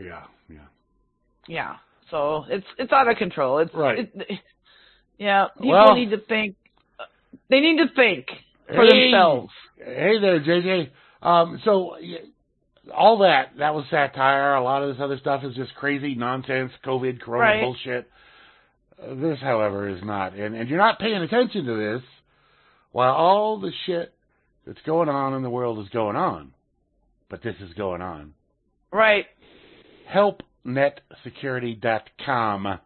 Yeah. So it's out of control. It's right. People need to think. They need to think for themselves. Hey there, JJ. So all that was satire. A lot of this other stuff is just crazy nonsense, COVID, Corona bullshit. This, however, is not. And you're not paying attention to this while all the shit that's going on in the world is going on. But this is going on. Right. HelpNetSecurity.com.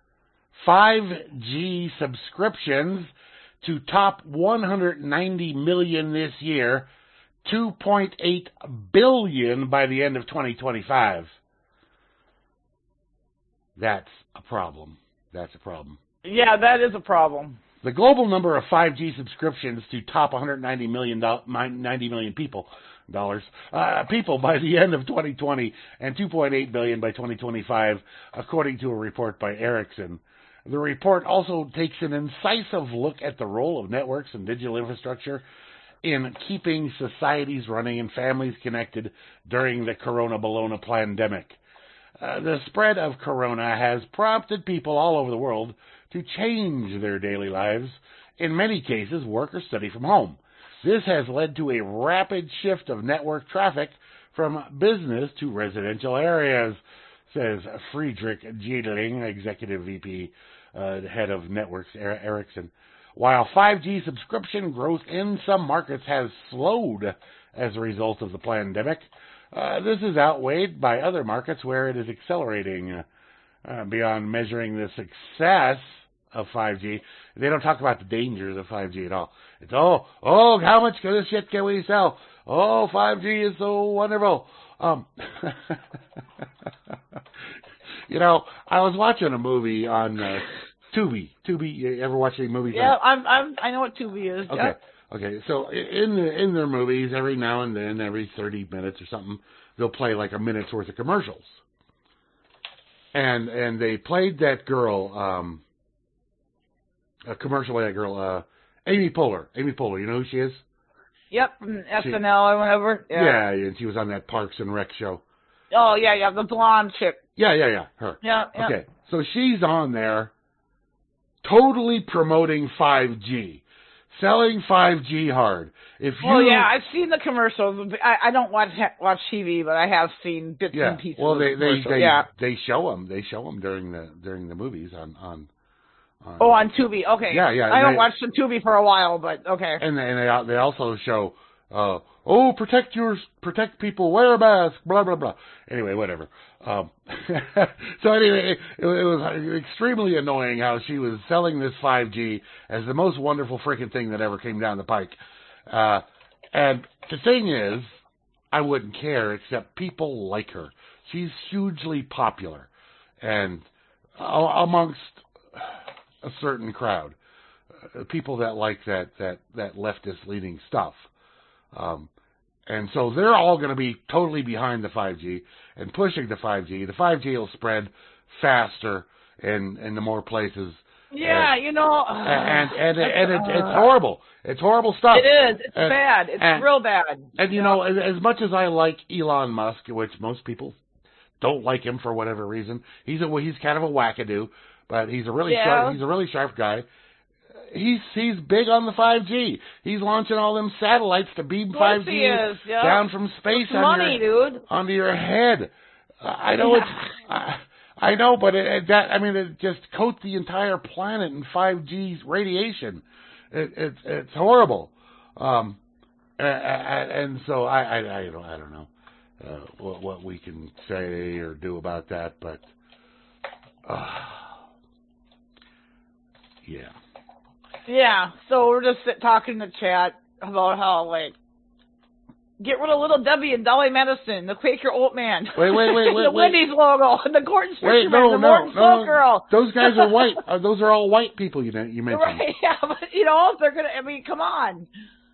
5G subscriptions to top 190 million this year, 2.8 billion by the end of 2025. That's a problem. Yeah, that is a problem. The global number of 5G subscriptions to top 190 million people by the end of 2020 and 2.8 billion by 2025, according to a report by Ericsson. The report also takes an incisive look at the role of networks and digital infrastructure in keeping societies running and families connected during the Corona pandemic. The spread of Corona has prompted people all over the world to change their daily lives, in many cases work or study from home. This has led to a rapid shift of network traffic from business to residential areas, says Friedrich Giedling, Executive VP, head of Networks, Ericsson. While 5G subscription growth in some markets has slowed as a result of the pandemic, this is outweighed by other markets where it is accelerating. Beyond measuring the success of 5G, they don't talk about the dangers of 5G at all. It's, how much of this shit can we sell? 5G is so wonderful. I was watching a movie on Tubi. Tubi, you ever watch any movies? Yeah, I know what Tubi is. Okay. Yeah. Okay. So in their movies, every now and then, every 30 minutes or something, they'll play like a minute's worth of commercials. And they played that girl, a commercial with that girl, Amy Poehler. Amy Poehler, you know who she is? Yep, SNL or whatever. Yeah, and she was on that Parks and Rec show. Oh, yeah, the blonde chick. Yeah, her. Yeah. Okay, so she's on there totally promoting 5G, selling 5G hard. I've seen the commercials. I don't watch TV, but I have seen bits and pieces. Well, they show them. They show them during the movies on on Tubi. Okay. Yeah. I don't watch the Tubi for a while, but okay. And they also show protect people, wear a mask, blah blah blah. Anyway, whatever. So anyway, it was extremely annoying how she was selling this 5G as the most wonderful freaking thing that ever came down the pike. And the thing is, I wouldn't care, except people like her. She's hugely popular, and amongst a certain crowd, people that like that leftist leaning stuff. And so they're all going to be totally behind the 5G and pushing the 5G. The 5G will spread faster in the more places. Yeah, and it's horrible. It's horrible stuff. It is. It's bad. It's real bad. And as much as I like Elon Musk, which most people don't like him for whatever reason, he's kind of a wackadoo, but he's a really sharp guy. He's big on the 5G. He's launching all them satellites to beam 5G down from space onto your head. I know I know, but it just coats the entire planet in 5G radiation. It's horrible. And so I don't know what we can say or do about that, but yeah. Yeah, so we're just talking in the chat about how, get rid of Little Debbie and Dolly Madison, the Quaker Oat Man. Wait. the Wendy's logo, and the Gordon Fisher Man, the Morton Folk Girl. Those guys are white. Those are all white people you mentioned. Right, yeah, but, if they're going to, come on.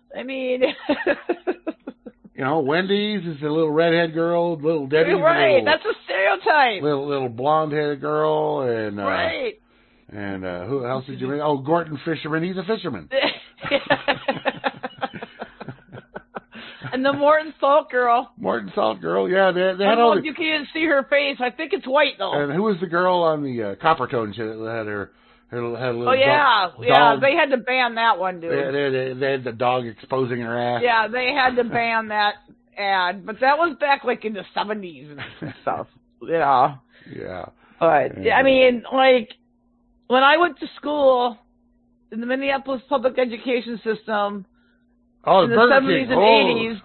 Wendy's is the little redhead girl, Little Debbie. Right, that's a stereotype. Little blonde-headed girl, and... right. And who else did you meet? Oh, Gordon Fisherman. He's a fisherman. And the Morton Salt Girl. Morton Salt Girl, yeah. They had all you can't see her face. I think it's white, though. And who was the girl on the Coppertone show that had her had a little Oh, yeah. dog? Yeah, they had to ban that one, dude. They had the dog exposing her ass. Yeah, they had to ban that ad. But that was back, like, in the 70s and stuff. Yeah. Yeah. But, I mean, like, when I went to school in the Minneapolis public education system in the 70s and 80s,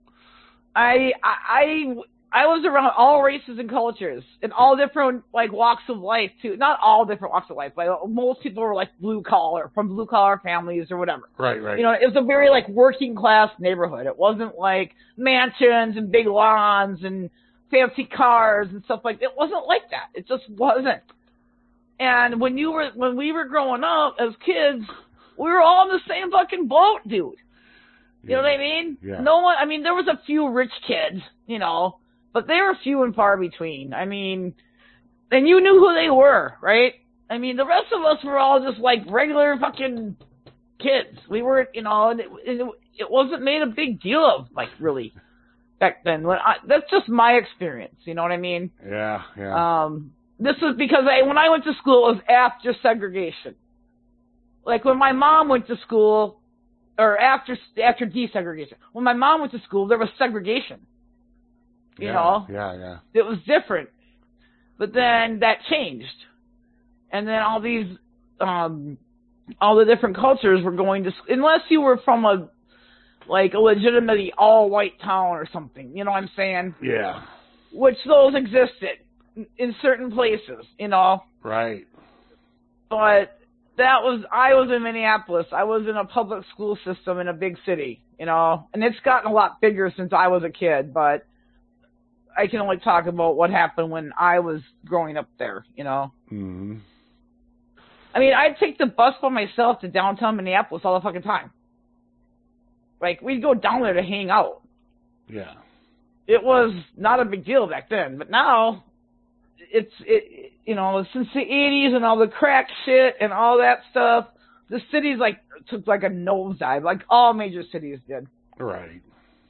I was around all races and cultures and all different, like, walks of life, too. Not all different walks of life. Like, most people were, like, from blue-collar families or whatever. Right. You know, it was a very, like, working-class neighborhood. It wasn't, like, mansions and big lawns and fancy cars and stuff like that. It wasn't like that. It just wasn't. And when we were growing up as kids, we were all in the same fucking boat, dude. You know what I mean? Yeah. No one, I mean, there was a few rich kids, you know, but they were few and far between. I mean, and you knew who they were, right? I mean, the rest of us were all just like regular fucking kids. We were, you know, and it wasn't made a big deal of, like, really back then. That's just my experience. You know what I mean? Yeah. This was because when I went to school, it was after segregation. Like when my mom went to school, or after desegregation. When my mom went to school, there was segregation. You know? Yeah. It was different. But then that changed. And then all the different cultures were going to, unless you were from a legitimately all-white town or something, you know what I'm saying? Yeah. Which those existed in certain places, you know? Right. But I was in Minneapolis. I was in a public school system in a big city, you know? And it's gotten a lot bigger since I was a kid, but I can only talk about what happened when I was growing up there, you know? Mm-hmm. I mean, I'd take the bus by myself to downtown Minneapolis all the fucking time. Like, we'd go down there to hang out. Yeah. It was not a big deal back then, but now you know, since the 80s and all the crack shit and all that stuff, the city's took a nosedive, like all major cities did. Right.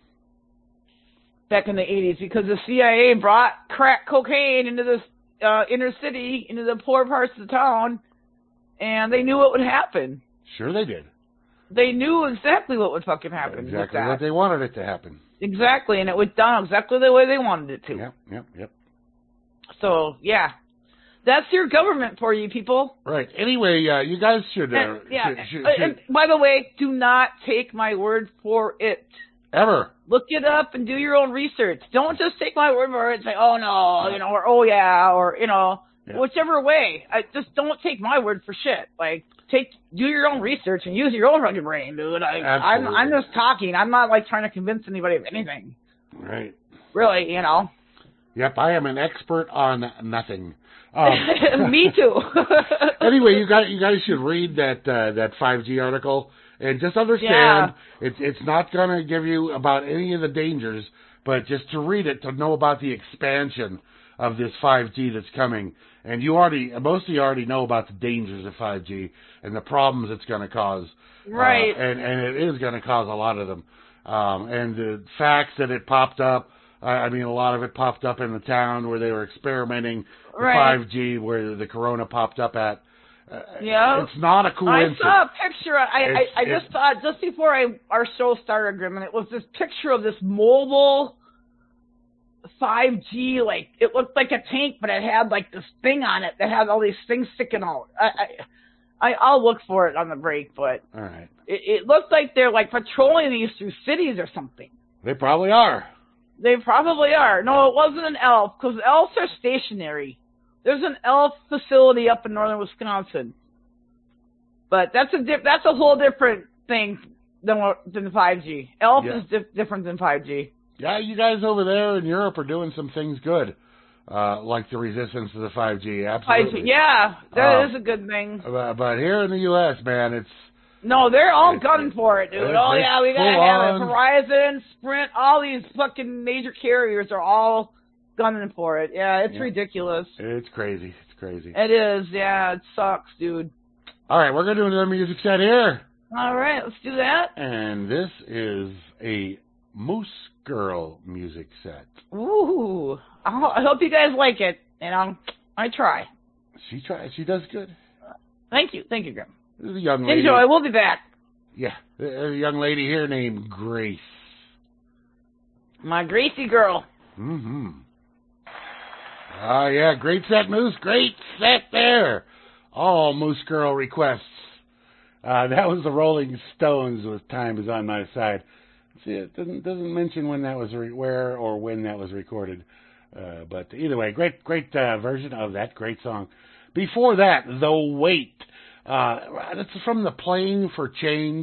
Back in the 80s, because the CIA brought crack cocaine into this inner city, into the poor parts of the town, and they knew what would happen. Sure they did. They knew exactly what would fucking happen. Exactly what they wanted it to happen. Exactly, and it was done exactly the way they wanted it to. Yep. So, yeah. That's your government for you, people. Right. Anyway, you guys should... And by the way, do not take my word for it. Ever. Look it up and do your own research. Don't just take my word for it and say, oh, no, you know, or oh, yeah, or, you know, whichever way. Just don't take my word for shit. Like, do your own research and use your own fucking brain, dude. I'm just talking. I'm not, like, trying to convince anybody of anything. Right. Really, you know. Yep, I am an expert on nothing. Me too. Anyway, you guys should read that 5G article and just understand it's not going to give you about any of the dangers, but just to read it to know about the expansion of this 5G that's coming. And most of you already know about the dangers of 5G and the problems it's going to cause. Right. And it is going to cause a lot of them. And the facts that it popped up, I mean, a lot of it popped up in the town where they were experimenting with 5G, where the corona popped up at. It's not a coincidence. I saw a picture. I just saw it just before our show started, Grim, it was this picture of this mobile 5G, like, it looked like a tank, but it had, like, this thing on it that had all these things sticking out. I'll look for it on the break, but all right. It looked like they're, like, patrolling these through cities or something. They probably are. They probably are. No, it wasn't an ELF, because ELFs are stationary. There's an ELF facility up in northern Wisconsin. But that's a whole different thing than 5G. ELF is different than 5G. Yeah, you guys over there in Europe are doing some things good, like the resistance to the 5G. Absolutely. 5G, yeah, that is a good thing. But here in the U.S., man, no, they're all gunning for it, dude. Oh, yeah, we gotta have it. Verizon, Sprint, all these fucking major carriers are all gunning for it. Yeah, it's ridiculous. It's crazy. It's crazy. It is, yeah. It sucks, dude. All right, we're going to do another music set here. All right, let's do that. And this is a Moose Girl music set. Ooh. I hope you guys like it. And I try. She tries. She does good. Thank you, Graham. This is a young lady. Enjoy. We'll be back. Yeah, there's a young lady here named Grace. My Gracie girl. Mm-hmm. Oh, yeah, great set, Moose. Great set there. All Moose Girl requests. That was the Rolling Stones with Time Is On My Side. See, it doesn't mention when that was where or when that was recorded. But either way, great version of that great song. Before that, The Wait. That's from the Playing for Change.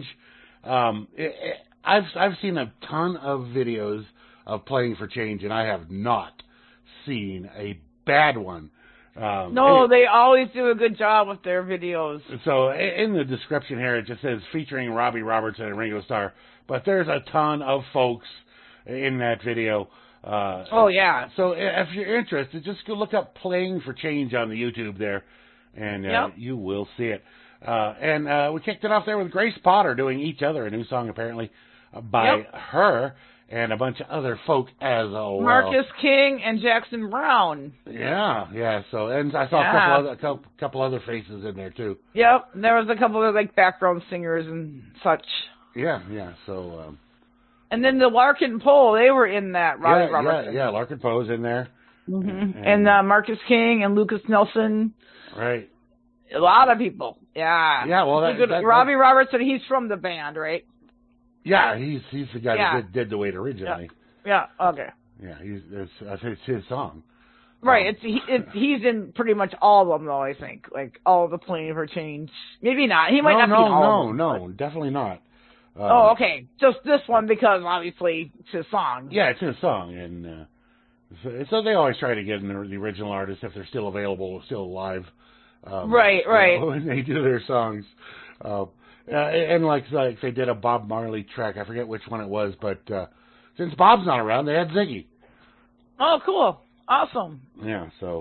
I've seen a ton of videos of Playing for Change, and I have not seen a bad one. No, they always do a good job with their videos. So in the description here, it just says featuring Robbie Robertson and Ringo Starr. But there's a ton of folks in that video. Oh, yeah. So if you're interested, just go look up Playing for Change on the YouTube there, and you will see it. And we kicked it off there with Grace Potter doing Each Other, a new song apparently by her and a bunch of other folk as well. Marcus King and Jackson Brown. Yeah. So, and I saw a couple other faces in there too. Yep, there was a couple of like background singers and such. Yeah. So. And then the Larkin Poe, they were in that. Robbie Robertson. Yeah. Larkin Poe's in there. Mm-hmm. And Marcus King and Lucas Nelson. Right. A lot of people. Yeah. Yeah. Well, Robbie Robertson, he's from the band, right? Yeah, he's the guy that did The Wait originally. Yeah. Okay. Yeah, it's his song. Right. He's in pretty much all of them, though. I think like all the Playing for Change. Maybe not. He might not be in all of them. No, definitely not. Okay. Just this one because obviously it's his song. Yeah, it's his song, and so they always try to get in the original artists if they're still available, still alive. Right. When they do their songs. And like they did a Bob Marley track, I forget which one it was, but since Bob's not around, they had Ziggy. Oh, cool. Awesome. Yeah, so.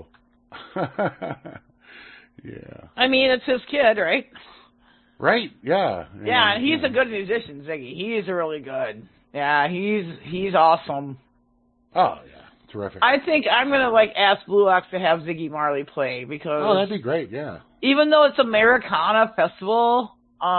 Yeah. I mean, it's his kid, right? Right, yeah. Yeah, and he's a good musician, Ziggy. He's really good. Yeah, he's awesome. Oh, yeah. Terrific. I think I'm going to, ask Blue Ox to have Ziggy Marley play because... Oh, that'd be great, yeah. Even though it's Americana Festival...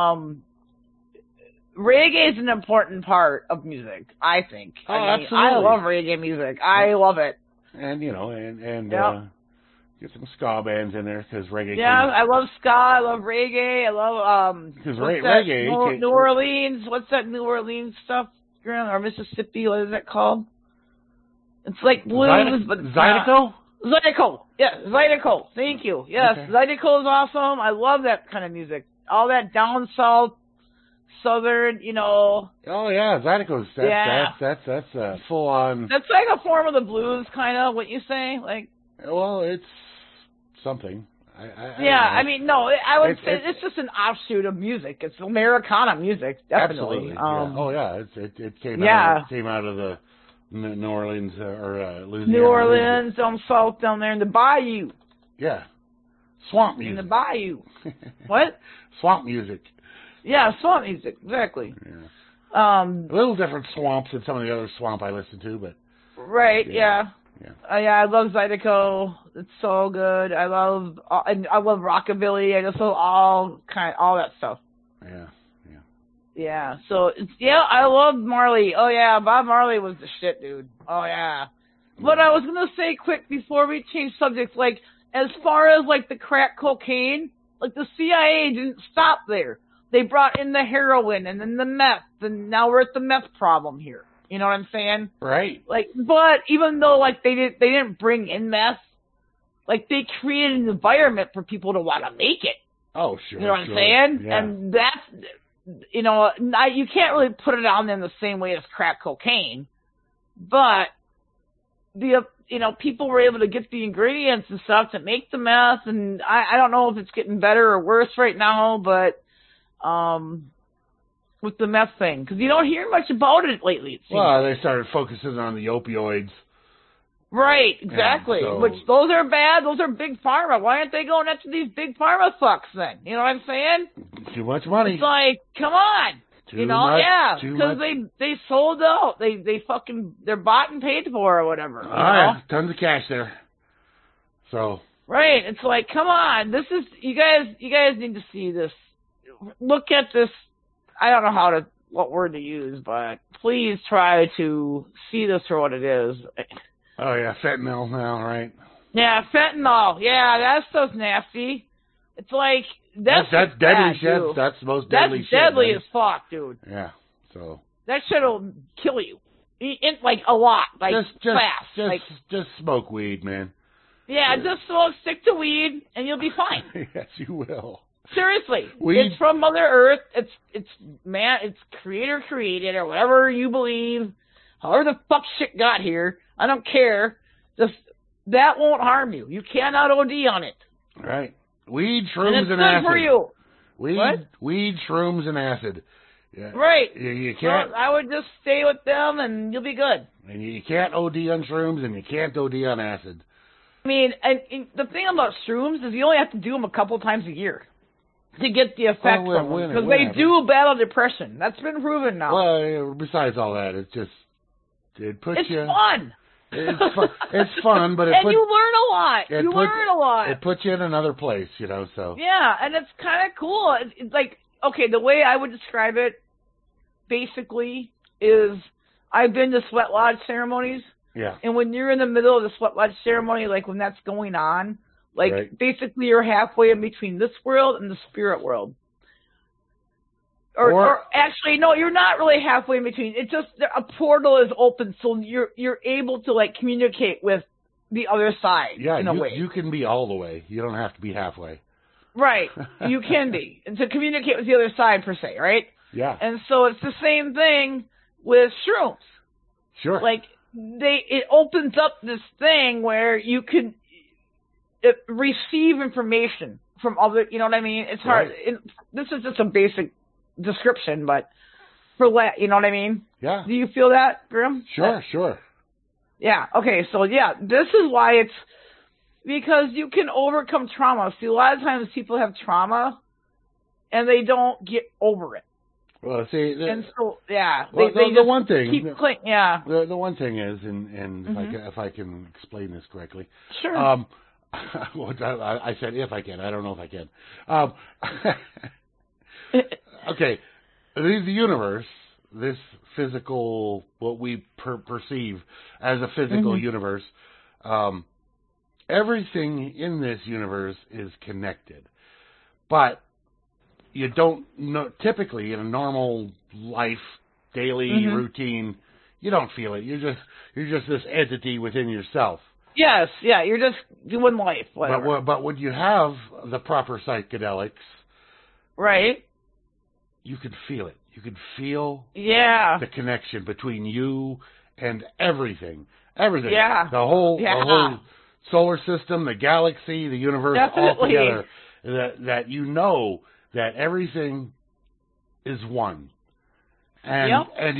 reggae is an important part of music, I think. Oh, absolutely. I love reggae music. I love it. And, get some ska bands in there, because reggae... Yeah, I love ska, I love reggae, I love, because reggae... New Orleans, what's that New Orleans stuff? Or Mississippi, what is that called? It's like blues, but... Zydeco? Zydeco, yeah, Zydeco, thank you. Yes, okay. Zydeco is awesome, I love that kind of music. All that down south, southern, Oh yeah, Zydeco's that's full on. That's like a form of the blues, kind of. What you say, like? Well, it's something. I mean, no, I would say it's just an offshoot of music. It's Americana music, definitely. Absolutely. It came out of the New Orleans or Louisiana. New Orleans, down south, down there in the bayou. Yeah. Swamp music. In the bayou. What? Swamp music. Yeah, swamp music, exactly. Yeah. A little different swamps than some of the other swamp I listen to, but... Right, yeah. I love Zydeco. It's so good. I love rockabilly. I just love all that stuff. Yeah. So I love Marley. Oh yeah, Bob Marley was the shit, dude. Oh yeah. But I was gonna say quick before we change subjects, as far as the crack cocaine, the CIA didn't stop there. They brought in the heroin and then the meth, and now we're at the meth problem here. You know what I'm saying? Right. But even though they didn't bring in meth, they created an environment for people to want to make it. Oh, sure. You know what I'm saying? Yeah. And that's, you can't really put it on in the same way as crack cocaine, but people were able to get the ingredients and stuff to make the meth, and I don't know if it's getting better or worse right now, but with the meth thing, because you don't hear much about it lately. Well, they started focusing on the opioids. Right, exactly. So, Which, those are bad. Those are big pharma. Why aren't they going after these big pharma fucks then? You know what I'm saying? too much money. It's like, come on. Too much, too because much. they sold out. They're bought and paid for or whatever. You know? Yeah, tons of cash there. So. Right. It's like, come on. This is, you guys need to see this. Look at this. I don't know what word to use, but please try to see this for what it is. Oh yeah, fentanyl now, right? Yeah, fentanyl. Yeah, that stuff's nasty. It's like, that's deadly bad, shit. dude. That's the most deadly That's shit. deadly man. as fuck, dude. Yeah, so. That shit'll kill you. Like, a lot. Like, fast. Just smoke weed, man. Yeah, just stick to weed, and you'll be fine. Yes, you will. Seriously. Weed. It's from Mother Earth. It's creator created, or whatever you believe. However the fuck shit got here. I don't care. That won't harm you. You cannot OD on it. Right. Weed, shrooms, And it's and good acid. for you. Weed, shrooms, and acid. Yeah. Right. You can't. Well, I would just stay with them, and you'll be good. And you can't OD on shrooms, and you can't OD on acid. I mean, and the thing about shrooms is you only have to do them a couple times a year to get the effect from them. Because they do battle depression. That's been proven now. Well, besides all that, it puts it's you... fun. It's fun, but and you learn a lot. Learn a lot. It puts you in another place, so. Yeah, and it's kind of cool. It's like, okay, the way I would describe it, basically, is I've been to sweat lodge ceremonies. Yeah. And when you're in the middle of the sweat lodge ceremony, like when that's going on, like right. basically you're halfway in between this world and the spirit world. Or actually, no, you're not really halfway in between. It's just a portal is open, so you're able to like communicate with the other side. Yeah, in a way. You can be all the way. You don't have to be halfway. Right, you can be, and to communicate with the other side per se, right? Yeah. And so it's the same thing with shrooms. Sure. Like it opens up this thing where you can receive information from other. You know what I mean? It's hard. Right. This is just a basic description, but you know what I mean? Yeah. Do you feel that, Grim? Sure. Yeah. Okay. So yeah, this is why it's because you can overcome trauma. See, a lot of times people have trauma and they don't get over it. Well, see, and so yeah, well, they the one thing, yeah. The one thing is, and mm-hmm. if I can explain this correctly, sure. Well, I said if I can. I don't know if I can. Okay, the universe, this physical, what we perceive as a physical mm-hmm. universe, everything in this universe is connected. But you don't know, typically in a normal life, daily mm-hmm. routine, you don't feel it. You're just this entity within yourself. Yes, yeah, you're just doing life, whatever. But when you have the proper psychedelics, right, you can feel it. You can feel the connection between you and everything. Everything. Yeah. The whole solar system, the galaxy, the universe, definitely. all together. That you know that everything is one. And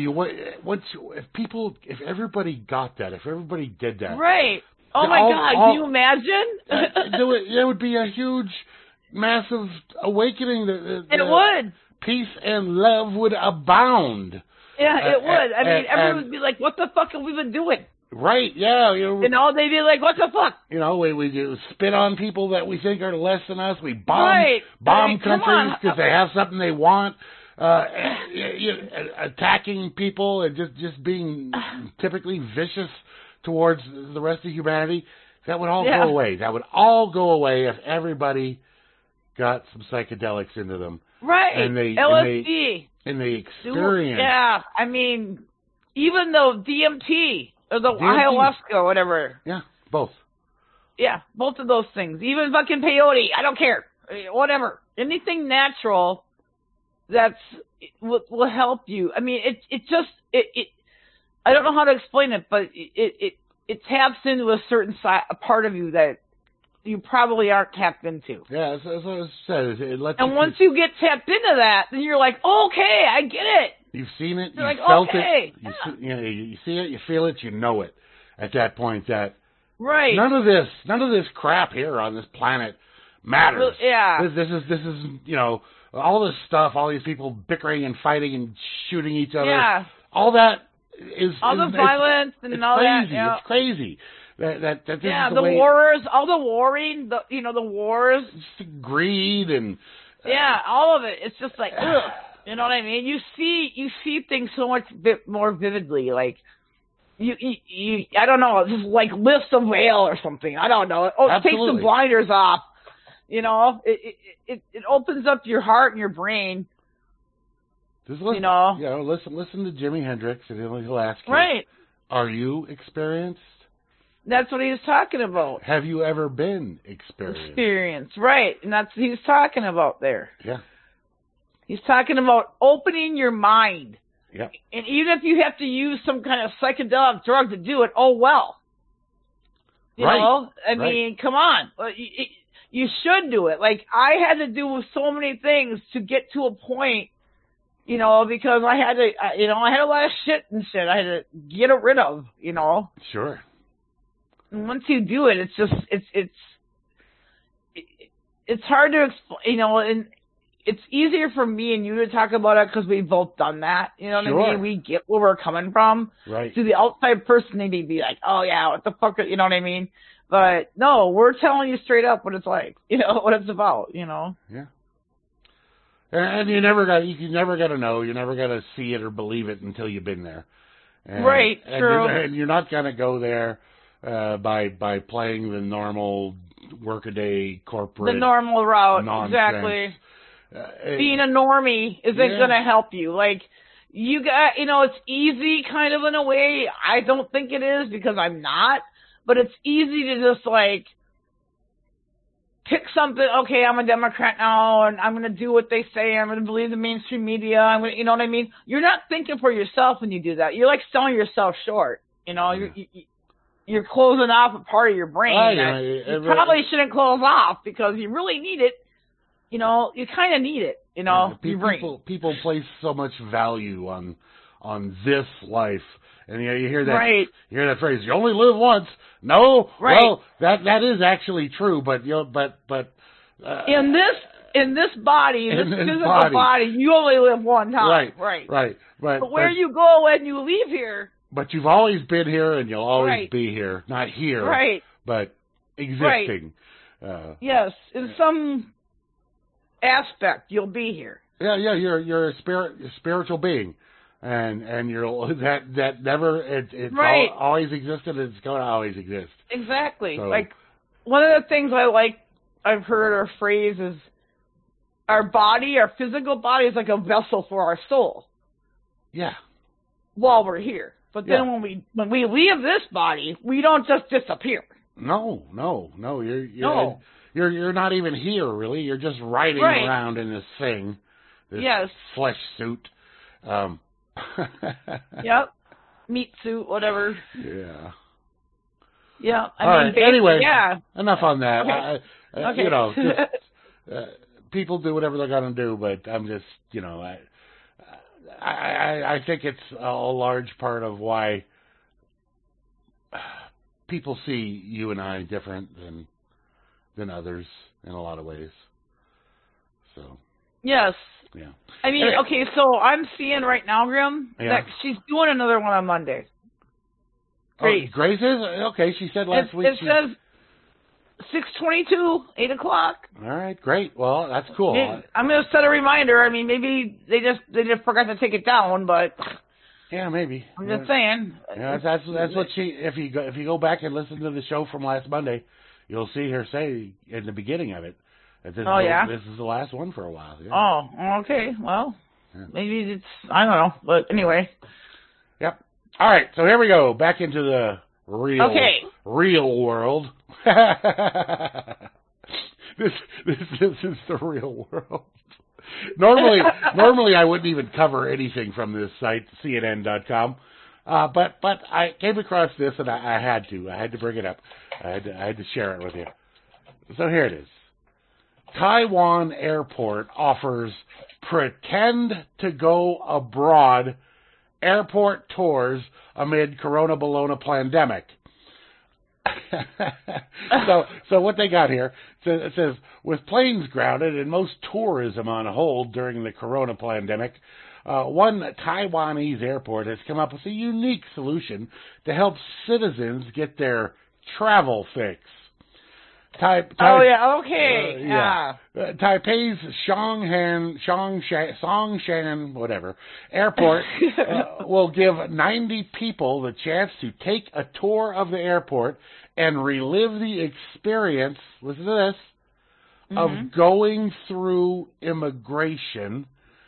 if everybody got that, if everybody did that, right? Oh my God! Can you imagine? There would be a huge, massive awakening. It would. Peace and love would abound. Yeah, it would. I mean, everyone would be like, "What the fuck have we been doing?" Right? Yeah. They'd be like, "What the fuck?" We do spit on people that we think are less than us. We bomb countries because they have something they want. Attacking people and just being typically vicious towards the rest of humanity. That would all go away. That would all go away if everybody got some psychedelics into them. Right. And LSD. And they experience. Yeah. I mean, even though DMT or the ayahuasca or whatever. Yeah, both. Yeah, both of those things. Even fucking peyote. I don't care. Whatever. Anything natural will help you. I mean, it just I don't know how to explain it, but it taps into a certain a part of you that you probably aren't tapped into. Yeah, that's what I said. It lets and once you get tapped into that, then you're like, okay, I get it. You've seen it, you're you felt it. you see it, you feel it, you know it. At that point, that Right. None of this crap here on this planet matters. Well, yeah. This is all this stuff, all these people bickering and fighting and shooting each other. Yeah. All that is the violence and all crazy. that. Yeah. It's crazy. That this yeah, is the way, wars, all the warring, the wars. Greed and yeah, all of it. It's just like, ugh, you know what I mean? You see things so much more vividly. Like you I don't know, just like lifts a veil or something. I don't know. Oh, it takes the blinders off. You know, it opens up your heart and your brain. Just listen, listen to Jimi Hendrix, and he'll ask you, right? Are you experienced? That's what he was talking about. Have you ever been experienced? Experience, right? And that's what he's talking about there. Yeah. He's talking about opening your mind. Yeah. And even if you have to use some kind of psychedelic drug to do it, oh well. You know, I mean, come on. You should do it. Like I had to do so many things to get to a point, because I had to, I had a lot of shit I had to get it rid of, Sure. And once you do it, it's just, it's hard to explain, and it's easier for me and you to talk about it because we've both done that. You know what I mean? We get where we're coming from. Right. To the outside person, they'd be like, oh yeah, what the fuck, you know what I mean? But no, we're telling you straight up what it's like, what it's about, Yeah. And you never got to know, you never got to see it or believe it until you've been there. And, right, true. And you're not going to go there by playing the normal workaday corporate. The normal route, nonsense. Exactly. Being a normie isn't going to help you. Like, you got, it's easy kind of in a way. I don't think it is because I'm not. But it's easy to just, like, pick something. Okay, I'm a Democrat now, and I'm going to do what they say. I'm going to believe the mainstream media. You know what I mean? You're not thinking for yourself when you do that. You're, like, selling yourself short. You're closing off a part of your brain that you probably shouldn't close off because you really need it. You kind of need it, your brain. People place so much value on this life. And you hear that, right. You hear that phrase, you only live once. No, right. Well, that is actually true, but in this body, this physical body, you only live one time. Right. But where you go when you leave here. But you've always been here and you'll always be here. Not here, but existing. Right. Yes, in some aspect, you'll be here. Yeah, you're a spiritual being. And you're that never it's always existed and it's going to always exist. Exactly. So, like one of the things I've heard or phrase is our physical body is like a vessel for our soul. Yeah. While we're here, but then when we leave this body, we don't just disappear. No. You're not even here really. You're just riding around in this thing. This flesh suit. Yep. Meat suit, whatever. Yeah. Yeah. I mean, anyway, yeah. Enough on that. Okay. People do whatever they're going to do, but I'm just, I think it's a large part of why people see you and I different than others in a lot of ways. So. Yes. Yeah. I mean, okay, so I'm seeing right now, Grim, that she's doing another one on Monday. Grace. Oh, Grace is? Okay, she said last week. It says 6:22, 8 o'clock. All right, great. Well, that's cool. I'm going to set a reminder. I mean, maybe they just forgot to take it down, but... Yeah, maybe. I'm just saying. Yeah, that's what she... If you go back and listen to the show from last Monday, you'll see her say in the beginning of it, this is the last one for a while. Yeah. Oh, okay. Well, maybe it's, I don't know. But anyway. Yep. All right. So here we go. Back into the real world. This is the real world. Normally I wouldn't even cover anything from this site, CNN.com. But I came across this and I had to bring it up. I had to share it with you. So here it is. Taiwan airport offers pretend to go abroad airport tours amid Corona Bologna pandemic. so what they got here, it says, with planes grounded and most tourism on hold during the corona pandemic, one Taiwanese airport has come up with a unique solution to help citizens get their travel fix. Taipei's Songshan, whatever, airport will give 90 people the chance to take a tour of the airport and relive the experience, listen to this, of going through immigration,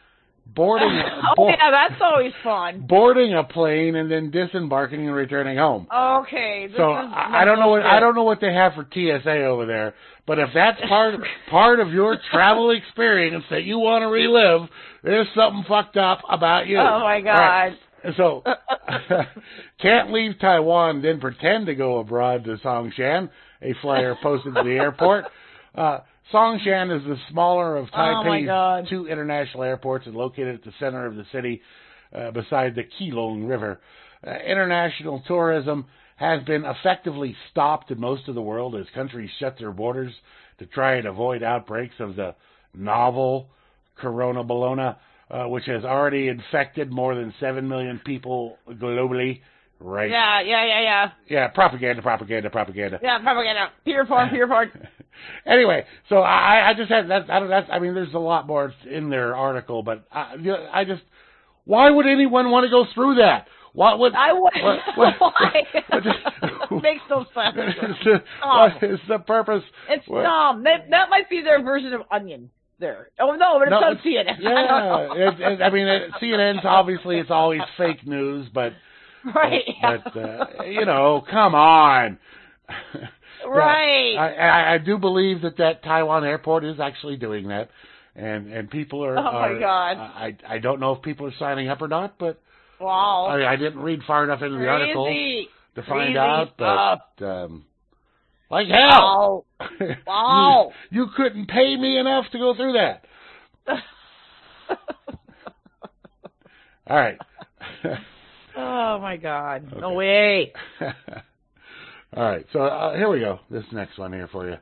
that's always fun. boarding a plane and then disembarking and returning home. Okay. I don't know what they have for TSA over there, but if that's part of your travel experience that you want to relive, there's something fucked up about you. Oh my God. Right. So, can't leave Taiwan, then pretend to go abroad to Songshan, a flyer posted to the airport. Songshan is the smaller of Taipei's two international airports and located at the center of the city beside the Keelung River. International tourism has been effectively stopped in most of the world as countries shut their borders to try and avoid outbreaks of the novel Corona Bologna, which has already infected more than 7 million people globally. Right. Yeah, propaganda. Yeah, propaganda. Pure porn. Anyway, so I just had that. I mean, there's a lot more in their article, but I just, why would anyone want to go through that? Why? It makes no sense. What is the purpose? It's dumb. That might be their version of Onion. There. Oh no, but it's on CNN. Yeah, I mean, CNN's obviously it's always fake news, but. Right. But come on. Right. I do believe that Taiwan airport is actually doing that, and people are. Oh my God. I don't know if people are signing up or not, but. Wow. I didn't read far enough into the article to find out, but like hell. Wow. You couldn't pay me enough to go through that. All right. Oh my God. Okay. No way. All right. So here we go. This next one here for you.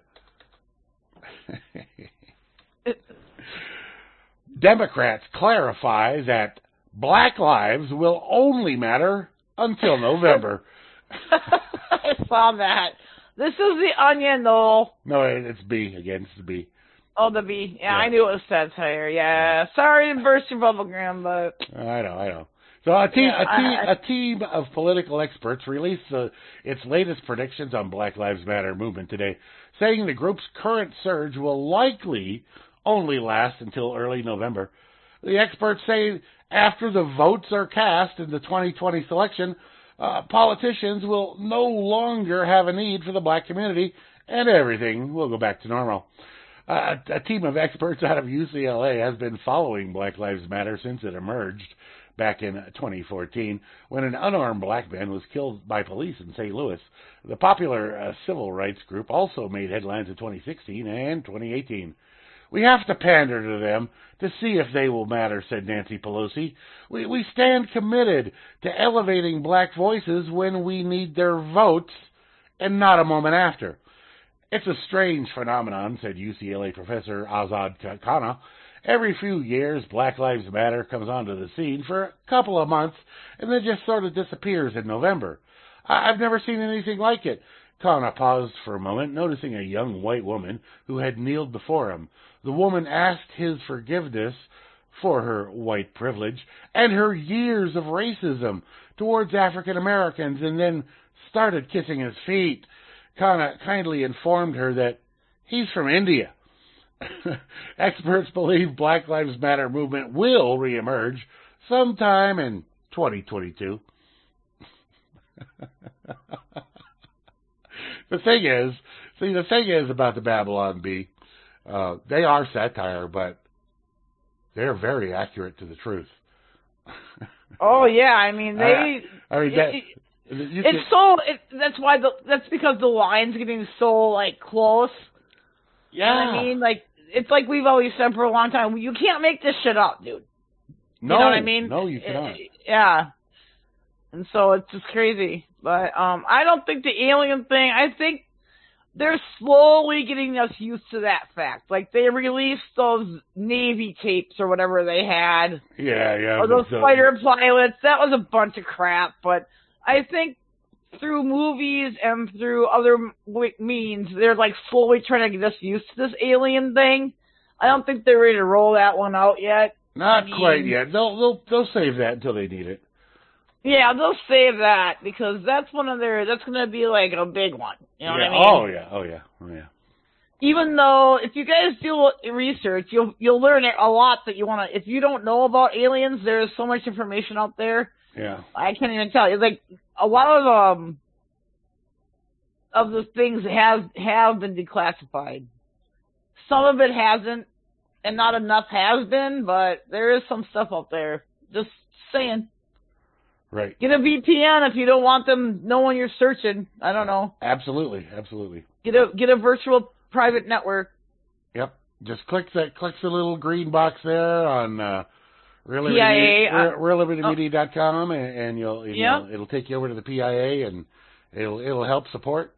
Democrats clarify that Black lives will only matter until November. I saw that. This is the Onion, though. No, it's B again. It's the B. Oh, the B. Yeah, I knew it was satire. Yeah. Sorry to burst your bubblegum, but... I know. So a team of political experts released its latest predictions on Black Lives Matter movement today, saying the group's current surge will likely only last until early November. The experts say after the votes are cast in the 2020 selection, politicians will no longer have a need for the black community, and everything will go back to normal. A team of experts out of UCLA has been following Black Lives Matter since it emerged back in 2014, when an unarmed black man was killed by police in St. Louis. The popular civil rights group also made headlines in 2016 and 2018. We have to pander to them to see if they will matter, said Nancy Pelosi. We stand committed to elevating black voices when we need their votes and not a moment after. It's a strange phenomenon, said UCLA professor Azad Khanna. Every few years, Black Lives Matter comes onto the scene for a couple of months and then just sort of disappears in November. I've never seen anything like it. Khanna paused for a moment, noticing a young white woman who had kneeled before him. The woman asked his forgiveness for her white privilege and her years of racism towards African Americans and then started kissing his feet. Khanna kindly informed her that he's from India. Experts believe Black Lives Matter movement will reemerge sometime in 2022. The thing is about the Babylon Bee, they are satire, but they're very accurate to the truth. Oh yeah, I mean that's because the line's getting so like close. Yeah. I mean, like, it's like we've always said for a long time, you can't make this shit up, dude. No, you know what I mean? No, you cannot. Yeah. And so it's just crazy. But I don't think the alien thing, I think they're slowly getting us used to that fact. Like, they released those Navy tapes or whatever they had. Yeah. Or those fighter pilots. That was a bunch of crap. But I think through movies and through other means, they're like slowly trying to get us used to this alien thing. I don't think they're ready to roll that one out yet. Not quite yet. They'll save that until they need it. Yeah, they'll save that because that's that's going to be like a big one. You know what I mean? Oh yeah. Even though if you guys do research, you'll learn a lot that you want to. If you don't know about aliens, there's so much information out there. Yeah. I can't even tell you. Like a lot of the things have been declassified. Some of it hasn't, and not enough has been, but there is some stuff out there. Just saying. Right. Get a VPN if you don't want them knowing you're searching. I don't know. Absolutely. Get a virtual private network. Yep. Just click the little green box there on reallibertymedia.com, and it'll take you over to the PIA, and it'll help support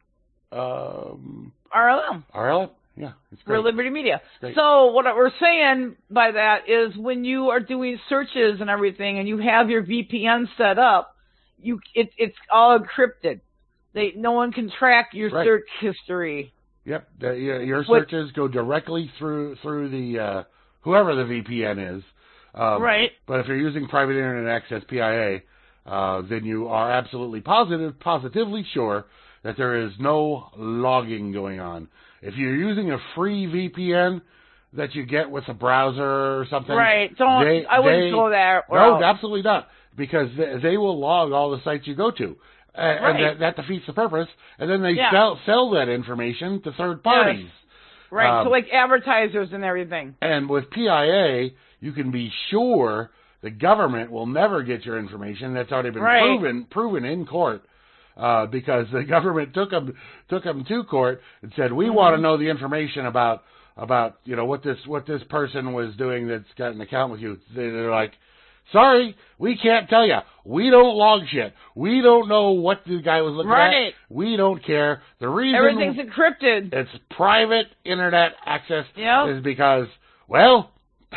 RLM. Yeah, it's great. Real Liberty Media. So what we're saying by that is when you are doing searches and everything, and you have your VPN set up, it's all encrypted. No one can track your search history. Yep, your searches go directly through the whoever the VPN is. Right. But if you're using Private Internet Access PIA, then you are absolutely positively sure that there is no logging going on. If you're using a free VPN that you get with a browser or something, right? I wouldn't go there. No, absolutely not, because they will log all the sites you go to, and that defeats the purpose. And then they sell that information to third parties. Yes. Right, so like advertisers and everything. And with PIA, you can be sure the government will never get your information. That's already been proven in court. Because the government took them to court and said, we want to know the information about what this person was doing that's got an account with you. They're like, sorry, we can't tell you. We don't log shit. We don't know what the guy was looking at. We don't care. The reason everything's encrypted. It's private internet access is because, well.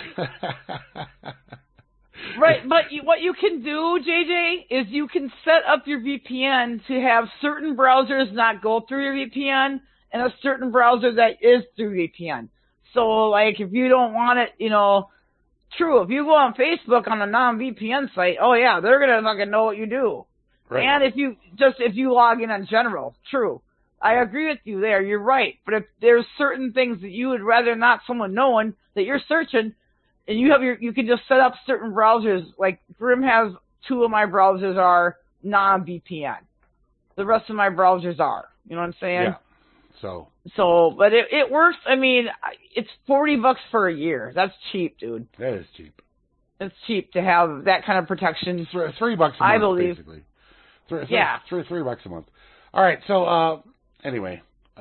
Right, but what you can do, JJ, is you can set up your VPN to have certain browsers not go through your VPN and a certain browser that is through VPN. So, like, if you don't want it, if you go on Facebook on a non-VPN site, oh yeah, they're gonna fucking know what you do. Right. And if you log in general, true. I agree with you there, you're right. But if there's certain things that you would rather not someone knowing that you're searching, and you can just set up certain browsers, like Grim has 2 of my browsers are non-VPN. The rest of my browsers are. You know what I'm saying? Yeah. But it works. I mean, it's $40 for a year. That's cheap, dude. That is cheap. It's cheap to have that kind of protection. $3 a month, I believe. Basically. $3 a month. All right. So anyway,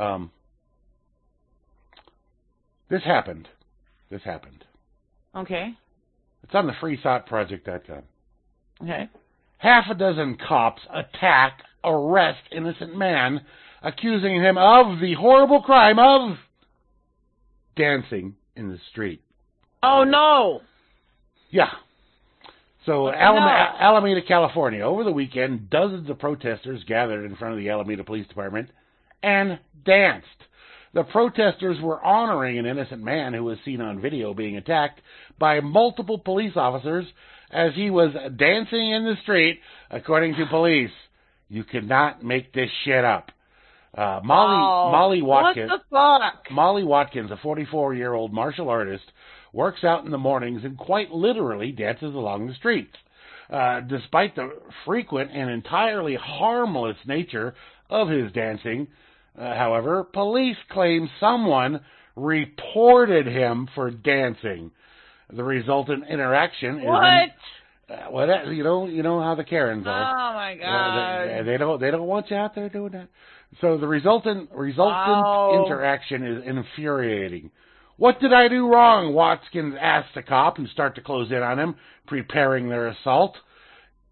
this happened. Okay. It's on the freethoughtproject.com. Okay. Half a dozen cops arrest innocent man, accusing him of the horrible crime of dancing in the street. Oh, no. Yeah. So, Alameda, California. Over the weekend, dozens of protesters gathered in front of the Alameda Police Department and danced. The protesters were honoring an innocent man who was seen on video being attacked by multiple police officers as he was dancing in the street, according to police. You cannot make this shit up. Molly Watkins. What the fuck? Molly Watkins, a 44-year-old martial artist, works out in the mornings and quite literally dances along the streets. Despite the frequent and entirely harmless nature of his dancing, however, police claim someone reported him for dancing. The resultant interaction is you know how the Karens are. Oh my God! They don't want you out there doing that. So the resultant interaction is infuriating. What did I do wrong? Watkins asked the cop, who start to close in on him, preparing their assault.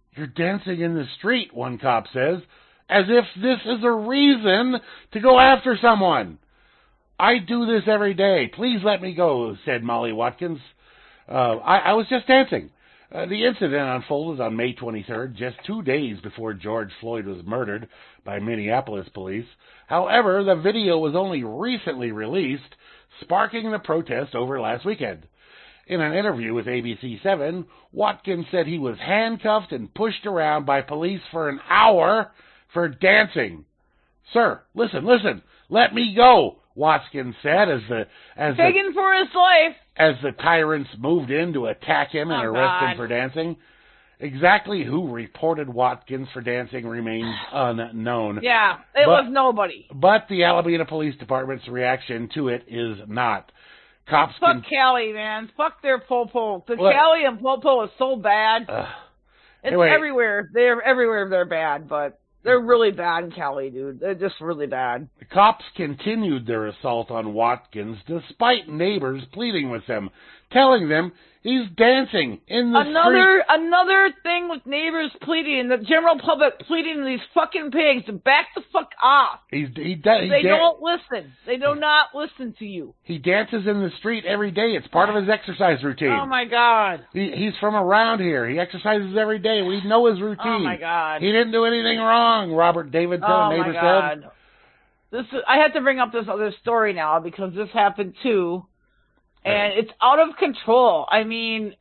"You're dancing in the street," one cop says, as if this is a reason to go after someone. "I do this every day. Please let me go," said Molly Watkins. I was just dancing. The incident unfolded on May 23rd, just 2 days before George Floyd was murdered by Minneapolis police. However, the video was only recently released, sparking the protest over last weekend. In an interview with ABC7, Watkins said he was handcuffed and pushed around by police for an hour for dancing. "Sir, listen, let me go," Watkins said begging for his life as the tyrants moved in to attack him and arrest him for dancing. Exactly who reported Watkins for dancing remains unknown. Yeah, it was nobody. But the Alameda Police Department's reaction to it is not. Cops Fuck Cali, man. Fuck their popo. The Cali and popo is so bad. It's everywhere. They're everywhere. They're bad, but they're really bad in Cali, dude. They're just really bad. The cops continued their assault on Watkins despite neighbors pleading with them, telling them he's dancing in the street. Another thing with neighbors pleading, the general public pleading these fucking pigs to back the fuck off. They don't listen. They do not listen to you. He dances in the street every day. It's part of his exercise routine. Oh my God. He's from around here. He exercises every day. We know his routine. Oh my God. He didn't do anything wrong, Robert Davidson, a neighbor said. I had to bring up this other story now because this happened too. And it's out of control. I mean,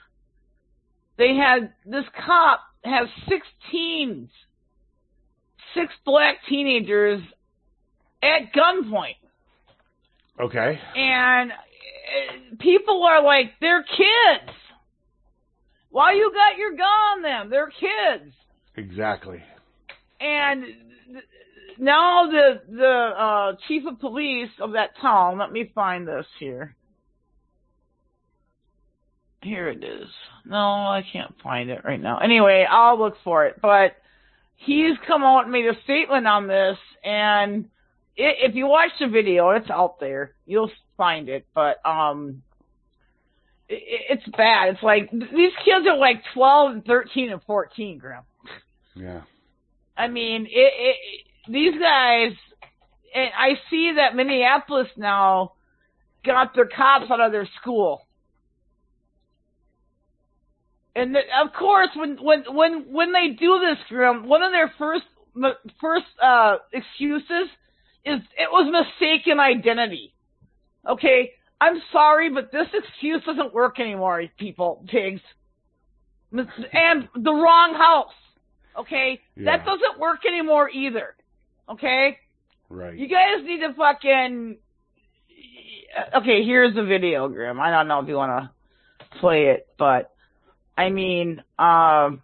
this cop has 6 black teenagers at gunpoint. Okay. And people are like, they're kids. Why you got your gun on them? They're kids. Exactly. And now the chief of police of that town, let me find this here. Here it is. No, I can't find it right now. Anyway, I'll look for it. But he's come out and made a statement on this, and if you watch the video, it's out there. You'll find it. But it's bad. It's like these kids are like 12 and 13 and 14, Graham. Yeah. I mean, these guys, and I see that Minneapolis now got their cops out of their school. And of course, when they do this, Grim, one of their first excuses is it was mistaken identity. Okay, I'm sorry, but this excuse doesn't work anymore, pigs. And the wrong house. Okay, that doesn't work anymore either. Okay, right. You guys need to fucking. Okay, here's the video, Grim. I don't know if you want to play it, but. I mean, while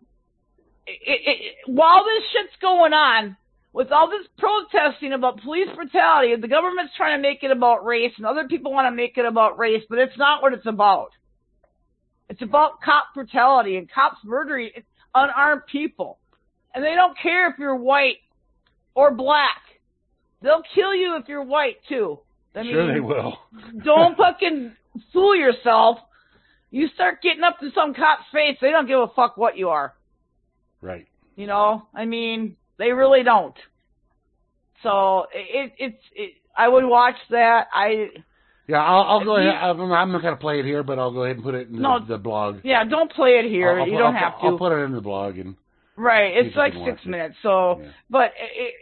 this shit's going on, with all this protesting about police brutality, the government's trying to make it about race, and other people want to make it about race, but it's not what it's about. It's about cop brutality and cops murdering unarmed people. And they don't care if you're white or black. They'll kill you if you're white, too. I mean, sure they will. Don't fucking fool yourself. You start getting up to some cop's face, they don't give a fuck what you are. Right. You know, I mean, they really don't. So I would watch that. I'll go ahead. I'm not going to play it here, but I'll go ahead and put it in the blog. Yeah, don't play it here. You don't have to. I'll put it in the blog and. Right, it's like 6 minutes. So, yeah. But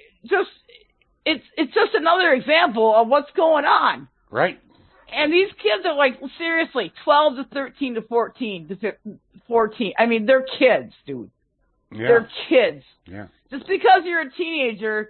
it's just another example of what's going on. Right. And these kids are like, seriously, 12 to 13 to 14 to 14. I mean, they're kids, dude. Yeah. They're kids. Yeah. Just because you're a teenager,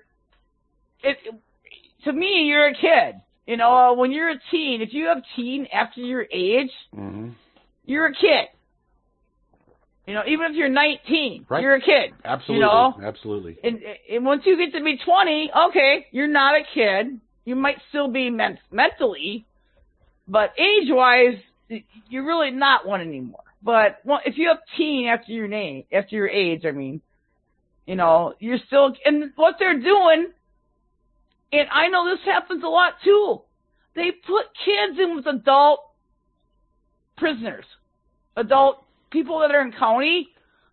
to me, you're a kid. You know, when you're a teen, if you have teen after your age, you're a kid. You know, even if you're 19, you're a kid. Absolutely. You know? Absolutely. And once you get to be 20, okay, you're not a kid. You might still be mentally. But age-wise, you're really not one anymore. But if you have teen after your age, I mean, you know, you're still. And what they're doing, and I know this happens a lot too. They put kids in with adult prisoners, adult people that are in county.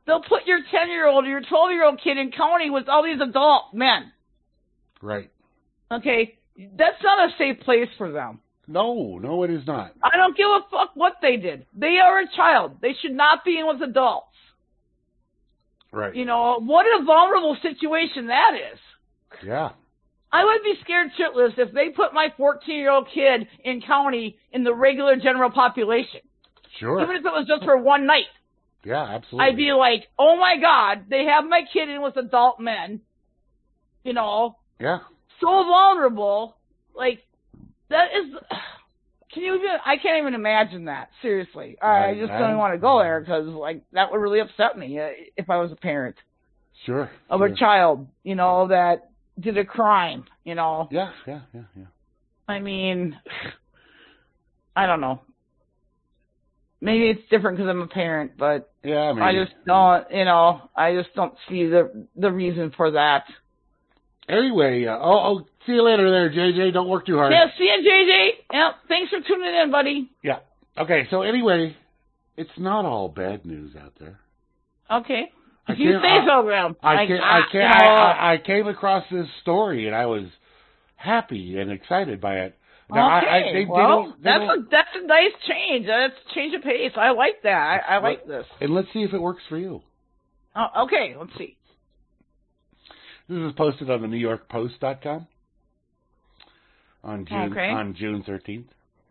they'll put your 10-year-old or your 12-year-old kid in county with all these adult men. Right. Okay? That's not a safe place for them. No, it is not. I don't give a fuck what they did. They are a child. They should not be in with adults. Right. You know, what a vulnerable situation that is. Yeah. I would be scared shitless if they put my 14-year-old kid in county in the regular general population. Sure. Even if it was just for one night. Yeah, absolutely. I'd be like, oh my God, they have my kid in with adult men. You know? Yeah. So vulnerable. Like, that is... I can't even imagine that. Seriously. I just don't even want to go there because, like, that would really upset me if I was a parent. Sure. Of a child, you know, that did a crime, you know. Yeah. I mean, I don't know. Maybe it's different because I'm a parent, but yeah, I just don't, you know, I just don't see the reason for that. Anyway, I'll see you later there, JJ. Don't work too hard. Yeah, see you, JJ. Yeah, thanks for tuning in, buddy. Yeah. Okay, so anyway, it's not all bad news out there. Okay. If you say so, Graham. I came across this story, and I was happy and excited by it. Now, okay. That's a nice change. That's a change of pace. I like that. I like this. And let's see if it works for you. Oh, okay, let's see. This is posted on the NewYorkPost.com on June 13th.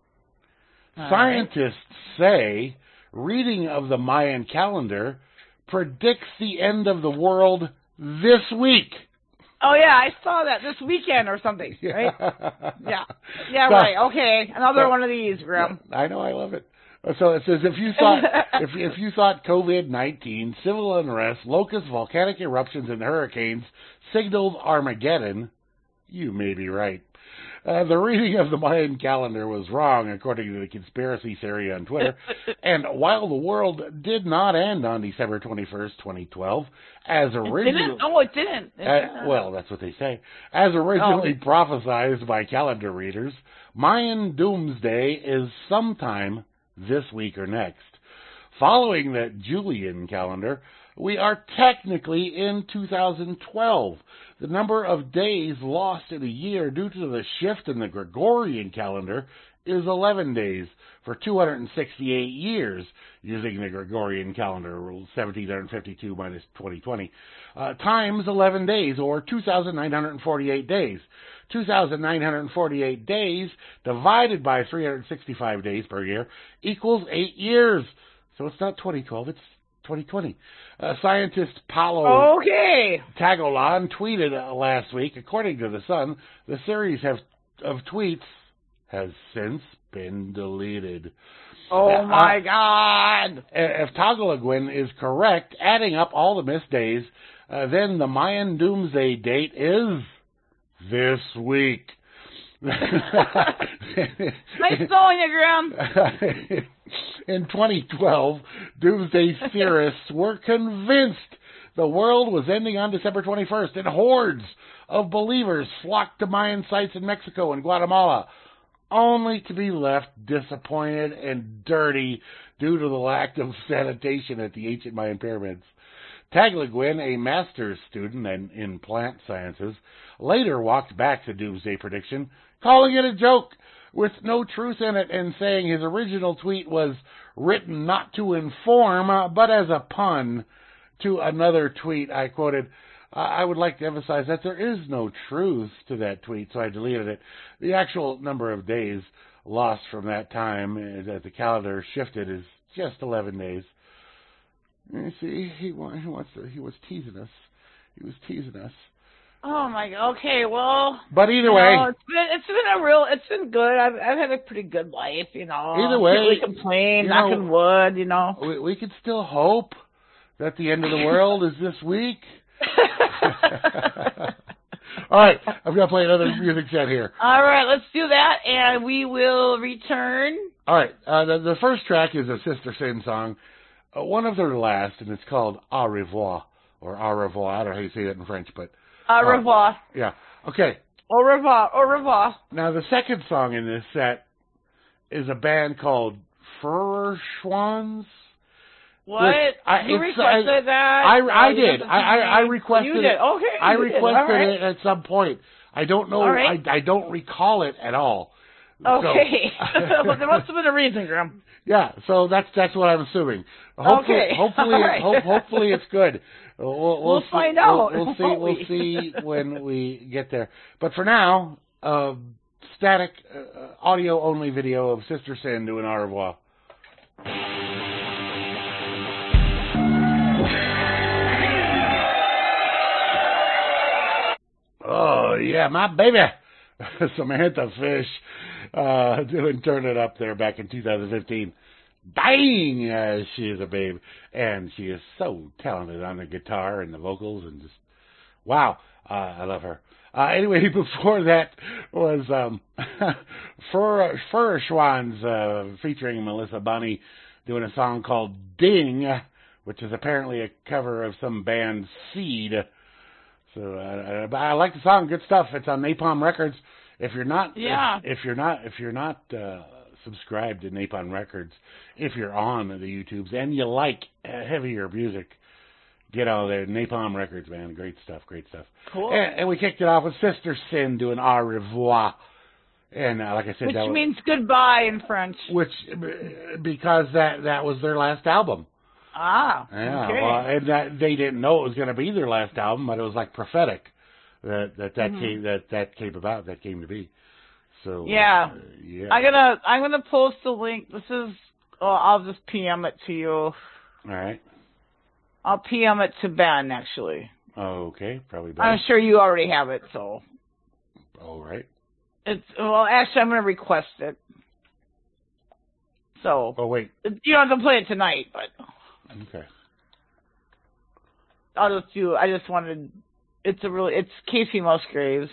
Scientists say reading of the Mayan calendar predicts the end of the world this week. Oh, yeah, I saw that this weekend or something, right? Yeah, so, right, okay. Another one of these, Graham. I know, I love it. So it says, if you thought COVID-19, civil unrest, locusts, volcanic eruptions, and hurricanes signaled Armageddon, you may be right. The reading of the Mayan calendar was wrong, according to the conspiracy theory on Twitter. And while the world did not end on December 21st, 2012, as originally... It didn't. Well, that's what they say. As originally prophesized by calendar readers, Mayan doomsday is sometime this week or next. Following the Julian calendar, we are technically in 2012. The number of days lost in a year due to the shift in the Gregorian calendar is 11 days for 268 years, using the Gregorian calendar, 1752 minus 2020, times 11 days, or 2,948 days. 2,948 days divided by 365 days per year equals 8 years. So it's not 2012, it's 2020. Scientist Paulo Tagolan tweeted last week, according to The Sun, the series of tweets has since been deleted. Oh my God! If Tagolan is correct, adding up all the missed days, then the Mayan doomsday date is this week. Nice throwing you, Graham. In 2012, doomsday theorists were convinced the world was ending on December 21st, and hordes of believers flocked to Mayan sites in Mexico and Guatemala, only to be left disappointed and dirty due to the lack of sanitation at the ancient Mayan pyramids. Tagolan, a master's student in plant sciences, later walked back the doomsday prediction, calling it a joke with no truth in it, and saying his original tweet was written not to inform, but as a pun to another tweet. I quoted, I would like to emphasize that there is no truth to that tweet, so I deleted it. The actual number of days lost from that time that the calendar shifted is just 11 days. You see, he was teasing us. He was teasing us. Oh my God. Okay, well. But either way, it's been good. I've had a pretty good life, you know. Either way, can't really complain. Knocking wood, you know. We could still hope that the end of the world is this week. All right, I'm gonna play another music set here. All right, let's do that, and we will return. All right, the first track is a Sister Sin song, one of their last, and it's called Au revoir, or Au revoir. I don't know how you say that in French, but Au revoir. Yeah. Okay. Au revoir. Au revoir. Now, the second song in this set is a band called Furschwanz, What? You it's, requested that? I did. I requested you did. Okay. I you did. requested All right. it at some point. I don't know. All right. I don't recall it at all. Okay. So, But there must have been a reason, Grim. yeah. So that's what I'm assuming. Hopefully, Okay. hopefully, All right. hopefully it's good. We'll see, find out. We'll see. won't We'll we? see when we get there. But for now, static, audio only video of Sister Sin doing au revoir. Oh yeah, my baby, Samantha Fish, doing Turn It Up there back in 2015. Dang, she is a babe, and she is so talented on the guitar and the vocals, and just wow, I love her. Anyway, before that was Fur Schwans featuring Melissa Bunny doing a song called Ding, which is apparently a cover of some band Seed. So I like the song, good stuff. It's on Napalm Records. If you're not, if you're not subscribed to Napalm Records, if you're on the YouTubes and you like heavier music, get out there. Napalm Records, man, great stuff. Cool. And we kicked it off with Sister Sin doing Au revoir, and like I said, Which that means goodbye in French. Because that was their last album. Ah, Yeah, okay. well, and that they didn't know it was going to be their last album, but it was like prophetic that came to be. So yeah, yeah. I'm gonna post the link. This is. I'll just PM it to you. All right. I'll PM it to Ben actually. Oh, okay, probably better. I'm sure you already have it, so. All right. Actually, I'm gonna request it. So. Oh wait. You don't have to play it tonight, but. Okay. I'll just do. I just wanted. It's Casey Musgraves.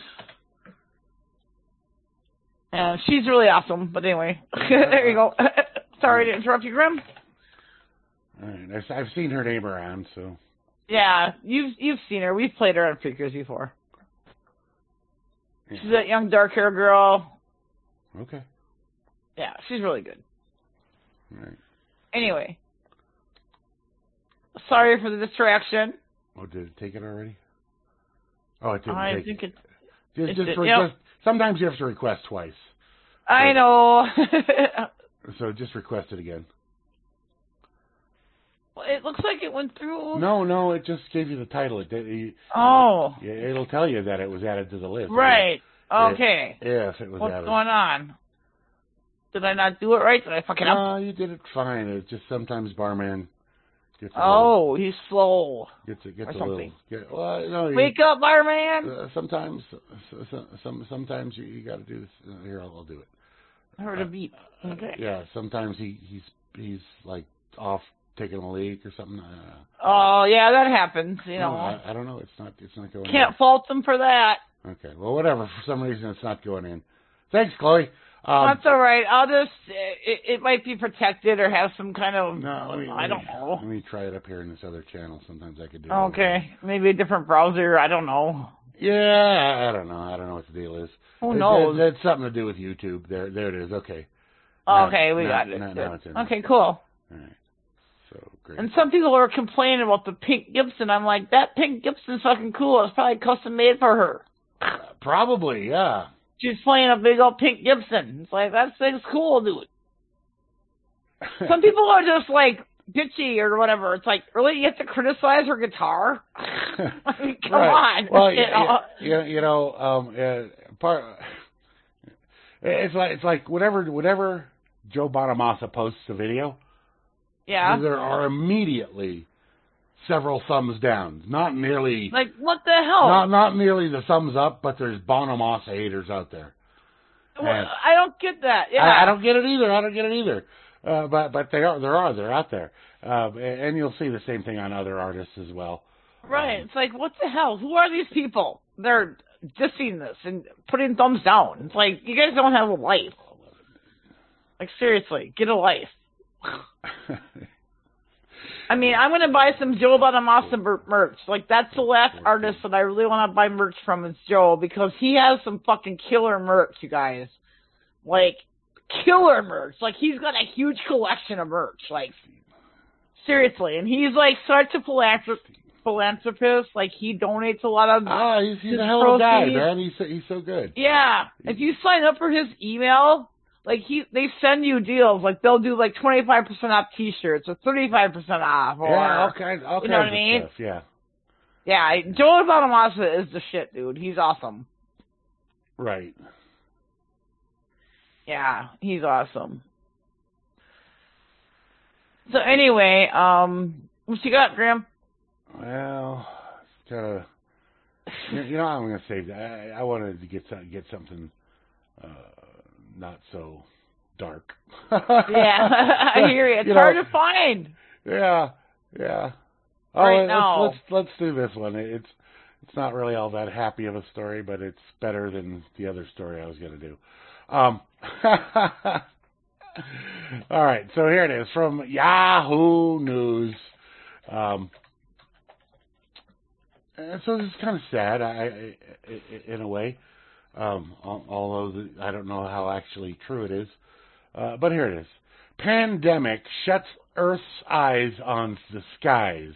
And she's really awesome. But anyway, there you go. Sorry to interrupt you, Grim. All right. I've seen her name around, so. Yeah, you've seen her. We've played her on Freakers before. Yeah. She's that young dark hair girl. Okay. Yeah, she's really good. All right. Anyway. Sorry for the distraction. Oh, did it take it already? Oh, it didn't I take think it. Yep. Sometimes you have to request twice. I know. So just request it again. Well, it looks like it went through. No, it just gave you the title. Oh. It'll tell you that it was added to the list. Right. Okay. If it was What's added. going on? Did I not do it right? Did I fuck it up? No, you did it fine. It's just sometimes Barman gets he's slow. Gets or a something. little. Wake up, Barman! Sometimes you got to do this. Here, I'll do it. I heard a beep. Okay. Yeah, sometimes he's like off taking a leak or something. Oh yeah, that happens. You know. No, I don't know. It's not going. Can't fault them for that. Okay. Well, whatever. For some reason, it's not going in. Thanks, Chloe. That's all right. I'll just. It might be protected or have some kind of. No, I don't know. Let me try it up here in this other channel. Sometimes I could do. Okay, maybe a different browser. I don't know. Yeah, I don't know. I don't know what the deal is. Who knows? It's something to do with YouTube. There it is. Okay. Okay, we got it. Now it's in. Okay, cool. All right. So great. And some people are complaining about the pink Gibson. I'm like, that pink Gibson's fucking cool. It's probably custom made for her. Probably, yeah. She's playing a big old pink Gibson. It's like, that thing's cool, dude. Some people are just like bitchy or whatever. It's like, really, you have to criticize her guitar? I mean, come on. Well, it's like whenever Joe Bonamassa posts a video, yeah, there are immediately several thumbs down. Not nearly like what the hell? Not nearly the thumbs up, but there's Bonamassa haters out there. Well, I don't get that. Yeah, I don't get it either. But they're out there, and you'll see the same thing on other artists as well. Right. It's like, what the hell? Who are these people? They're dissing this and putting thumbs down. It's like, you guys don't have a life. Like, seriously, get a life. I mean, I'm going to buy some Joe Bonamassa merch. Like, that's the last artist that I really want to buy merch from is Joe, because he has some fucking killer merch, you guys. Like, killer merch. Like, he's got a huge collection of merch. Like, Seriously, and he's like such a philanthropist. Like he donates a lot of. He's a hell of a guy, man. He's so good. Yeah, if you sign up for his email, like they send you deals. Like they'll do like 25% off T-shirts or 35% off. Or, all kinds you know what I mean? Stuff. Yeah. Yeah, Joe Bonamassa is the shit, dude. He's awesome. Right. Yeah, he's awesome. So anyway, what you got, Graham? Well, it's kind of. You know, I'm going to save that. I wanted to get something not so dark. Yeah, I hear you. It's hard to find. Yeah. Right now. Let's do this one. It's not really all that happy of a story, but it's better than the other story I was going to do. All right, so here it is from Yahoo News. So this is kind of sad, in a way, although I don't know how actually true it is. But here it is. Pandemic shuts Earth's eyes on the skies.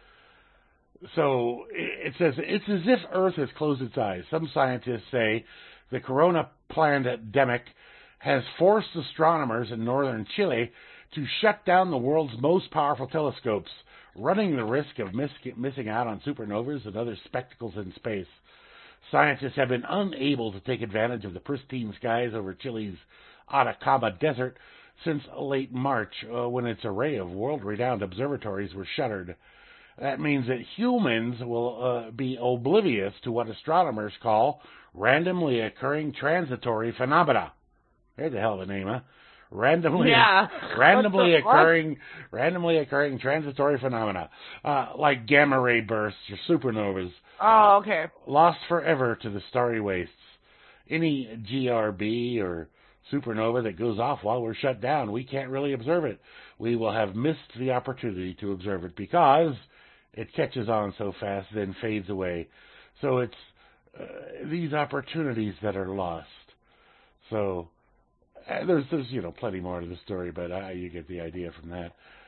So it says, it's as if Earth has closed its eyes. Some scientists say the corona pandemic has forced astronomers in northern Chile to shut down the world's most powerful telescopes, running the risk of missing out on supernovas and other spectacles in space. Scientists have been unable to take advantage of the pristine skies over Chile's Atacama Desert since late March, when its array of world-renowned observatories were shuttered. That means that humans will be oblivious to what astronomers call randomly occurring transitory phenomena. There's a hell of a name, huh? Randomly occurring transitory phenomena, like gamma ray bursts or supernovas. Oh, okay. Lost forever to the starry wastes. Any GRB or supernova that goes off while we're shut down, we can't really observe it. We will have missed the opportunity to observe it because it catches on so fast, then fades away. So it's these opportunities that are lost. So there's plenty more to the story, but you get the idea from that.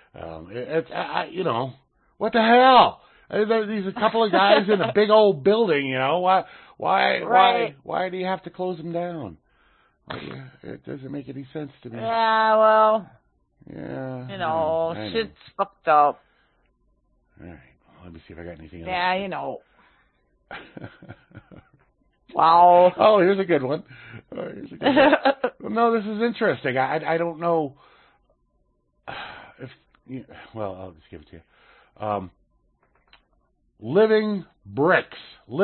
What the hell? These a couple of guys in a big old building. Why do you have to close them down? It doesn't make any sense to me. Yeah, well. Yeah. Shit's fucked up. All right. Let me see if I got anything else. Yeah, Wow. Oh, here's a good one. No, this is interesting. I don't know if. Well, I'll just give it to you. Living bricks.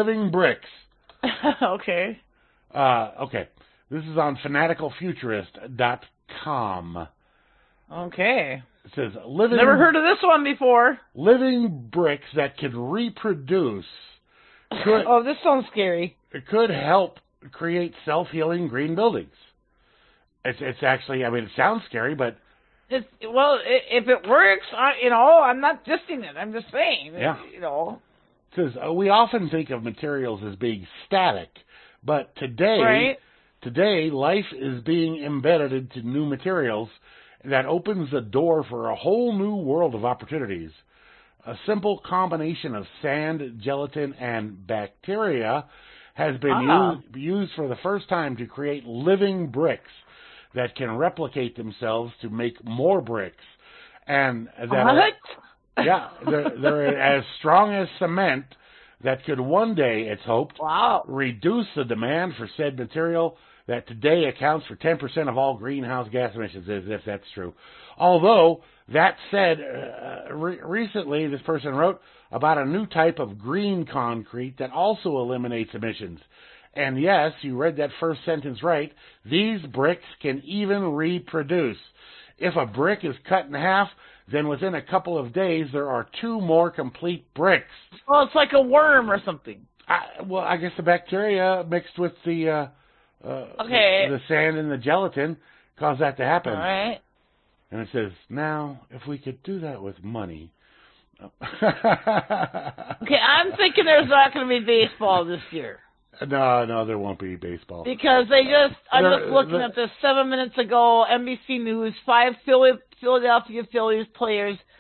Okay. Okay. This is on fanaticalfuturist.com. Okay. It says living. Never heard of this one before. Living bricks that can reproduce. Oh, this sounds scary. It could help create self-healing green buildings. It's actually, it sounds scary, but if it works, I'm not dissing it. I'm just saying. Yeah. It says we often think of materials as being static, but today, right? Today, life is being embedded into new materials that opens the door for a whole new world of opportunities. A simple combination of sand, gelatin, and bacteria has been used for the first time to create living bricks that can replicate themselves to make more bricks. And that they're as strong as cement that could one day, it's hoped, reduce the demand for said material that today accounts for 10% of all greenhouse gas emissions, as if that's true. Although, that said, recently this person wrote about a new type of green concrete that also eliminates emissions. And yes, you read that first sentence right, these bricks can even reproduce. If a brick is cut in half, then within a couple of days there are 2 more complete bricks. Well, it's like a worm or something. I guess the bacteria mixed with the sand and the gelatin caused that to happen. All right. And it says, now, if we could do that with money. Okay, I'm thinking there's not going to be baseball this year. No, there won't be baseball. Because I'm just looking at this 7 minutes ago, NBC News, 5 Philadelphia Phillies players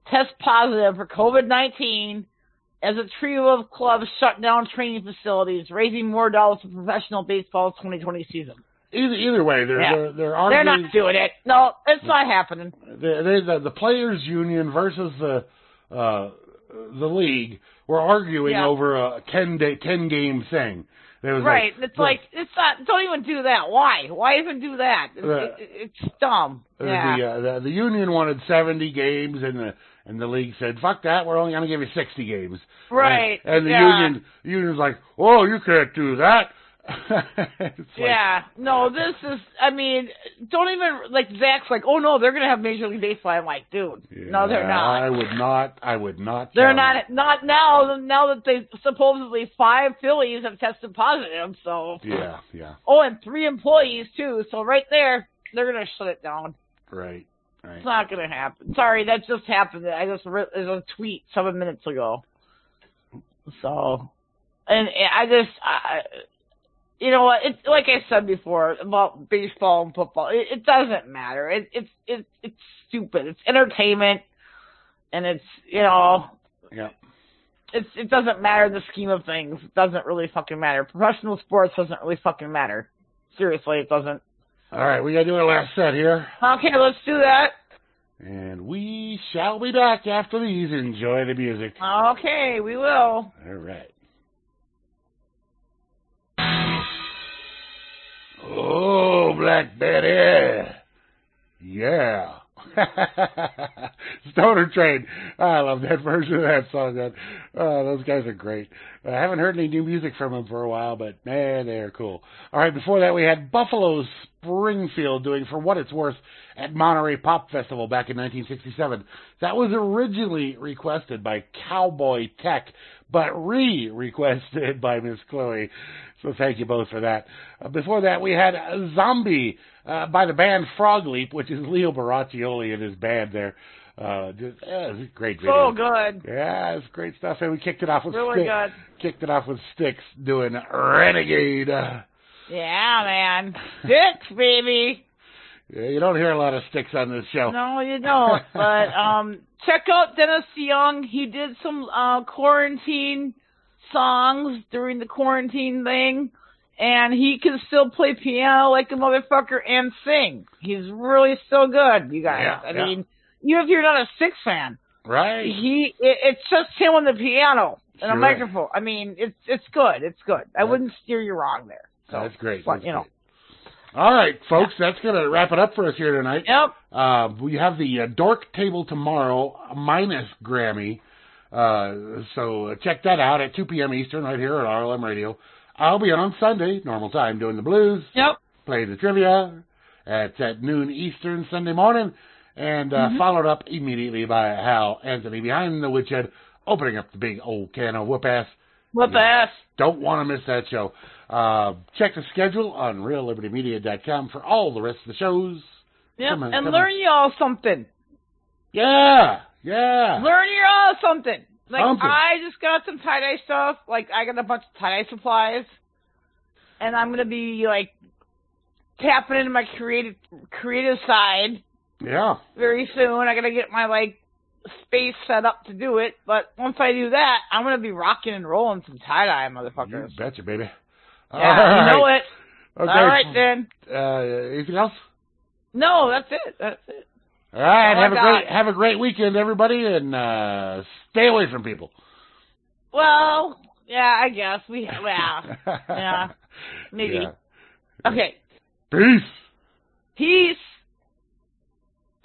test positive for COVID-19 as a trio of clubs shut down training facilities, raising more dollars for professional baseball's 2020 season. Either way, they're arguing. They're not doing it. No, it's not happening. The players' union versus the league were arguing over a 10-game thing. It was right. It's not. Don't even do that. Why? Why even do that? It's dumb. Yeah. The union wanted 70 games, and the league said, "Fuck that. We're only going to give you 60 games." Right. And the union's like, "Oh, you can't do that." No, this is, I mean, don't even, Zach's like, oh no, they're going to have Major League Baseball. I'm like, dude, no, they're not. I would not. They're not now that they, supposedly 5 Phillies have tested positive, so. Yeah. Oh, and 3 employees too, so right there, they're going to shut it down. Right. It's not going to happen. Sorry, that just happened. There's a tweet 7 minutes ago. So, and you know what? It's like I said before about baseball and football. It doesn't matter. It's stupid. It's entertainment, and it's it doesn't matter in the scheme of things. It doesn't really fucking matter. Professional sports doesn't really fucking matter. Seriously, it doesn't. All right, we gotta do our last set here. Okay, let's do that. And we shall be back after these. Enjoy the music. Okay, we will. All right. Oh, Black Betty. Yeah. Stoner Train. I love that version of that song. Those guys are great. I haven't heard any new music from them for a while, but man, they are cool. All right, before that we had Buffalo Springfield doing For What It's Worth at Monterey Pop Festival back in 1967. That was originally requested by Cowboy Tech, but re-requested by Miss Chloe. So thank you both for that. Before that, we had Zombie by the band Frog Leap, which is Leo Baraccioli and his band there. It's a great video. So good. Yeah, it's great stuff. And we kicked it off with really good. Kicked it off with Styx doing Renegade. Yeah, man. Styx, baby. Yeah, you don't hear a lot of Styx on this show. No, you don't. But check out Dennis DeYoung. He did some quarantine songs during the quarantine thing, and he can still play piano like a motherfucker and sing. He's really still good, you guys. Yeah, I mean, even if you're not a Styx fan, right? It's just him on the piano and a Sure. microphone. I mean, it's good. It's good. I wouldn't steer you wrong there. So, that's great. But, that's great. All right, folks, that's going to wrap it up for us here tonight. Yep. We have the Dork Table tomorrow, minus Grammy. So check that out at 2 p.m. Eastern right here at RLM Radio. I'll be on Sunday, normal time, doing the blues. Yep. Playing the trivia. At noon Eastern Sunday morning. And followed up immediately by Hal Anthony behind the witch head, opening up the big old can of whoop-ass. Whoop-ass. Don't want to miss that show. Check the schedule on reallibertymedia.com for all the rest of the shows. Yep, learn y'all something. Yeah. Learn y'all something. I just got some tie-dye stuff. I got a bunch of tie-dye supplies. And I'm going to be, tapping into my creative side. Yeah. Very soon. I got to get my, space set up to do it. But once I do that, I'm going to be rocking and rolling some tie-dye, motherfuckers. You betcha, baby. Yeah, right. You know it. Okay. All right, then. Anything else? No, that's it. All right, have a great weekend, everybody, and stay away from people. Well, yeah, I guess yeah, maybe. Yeah. Okay. Peace. Peace.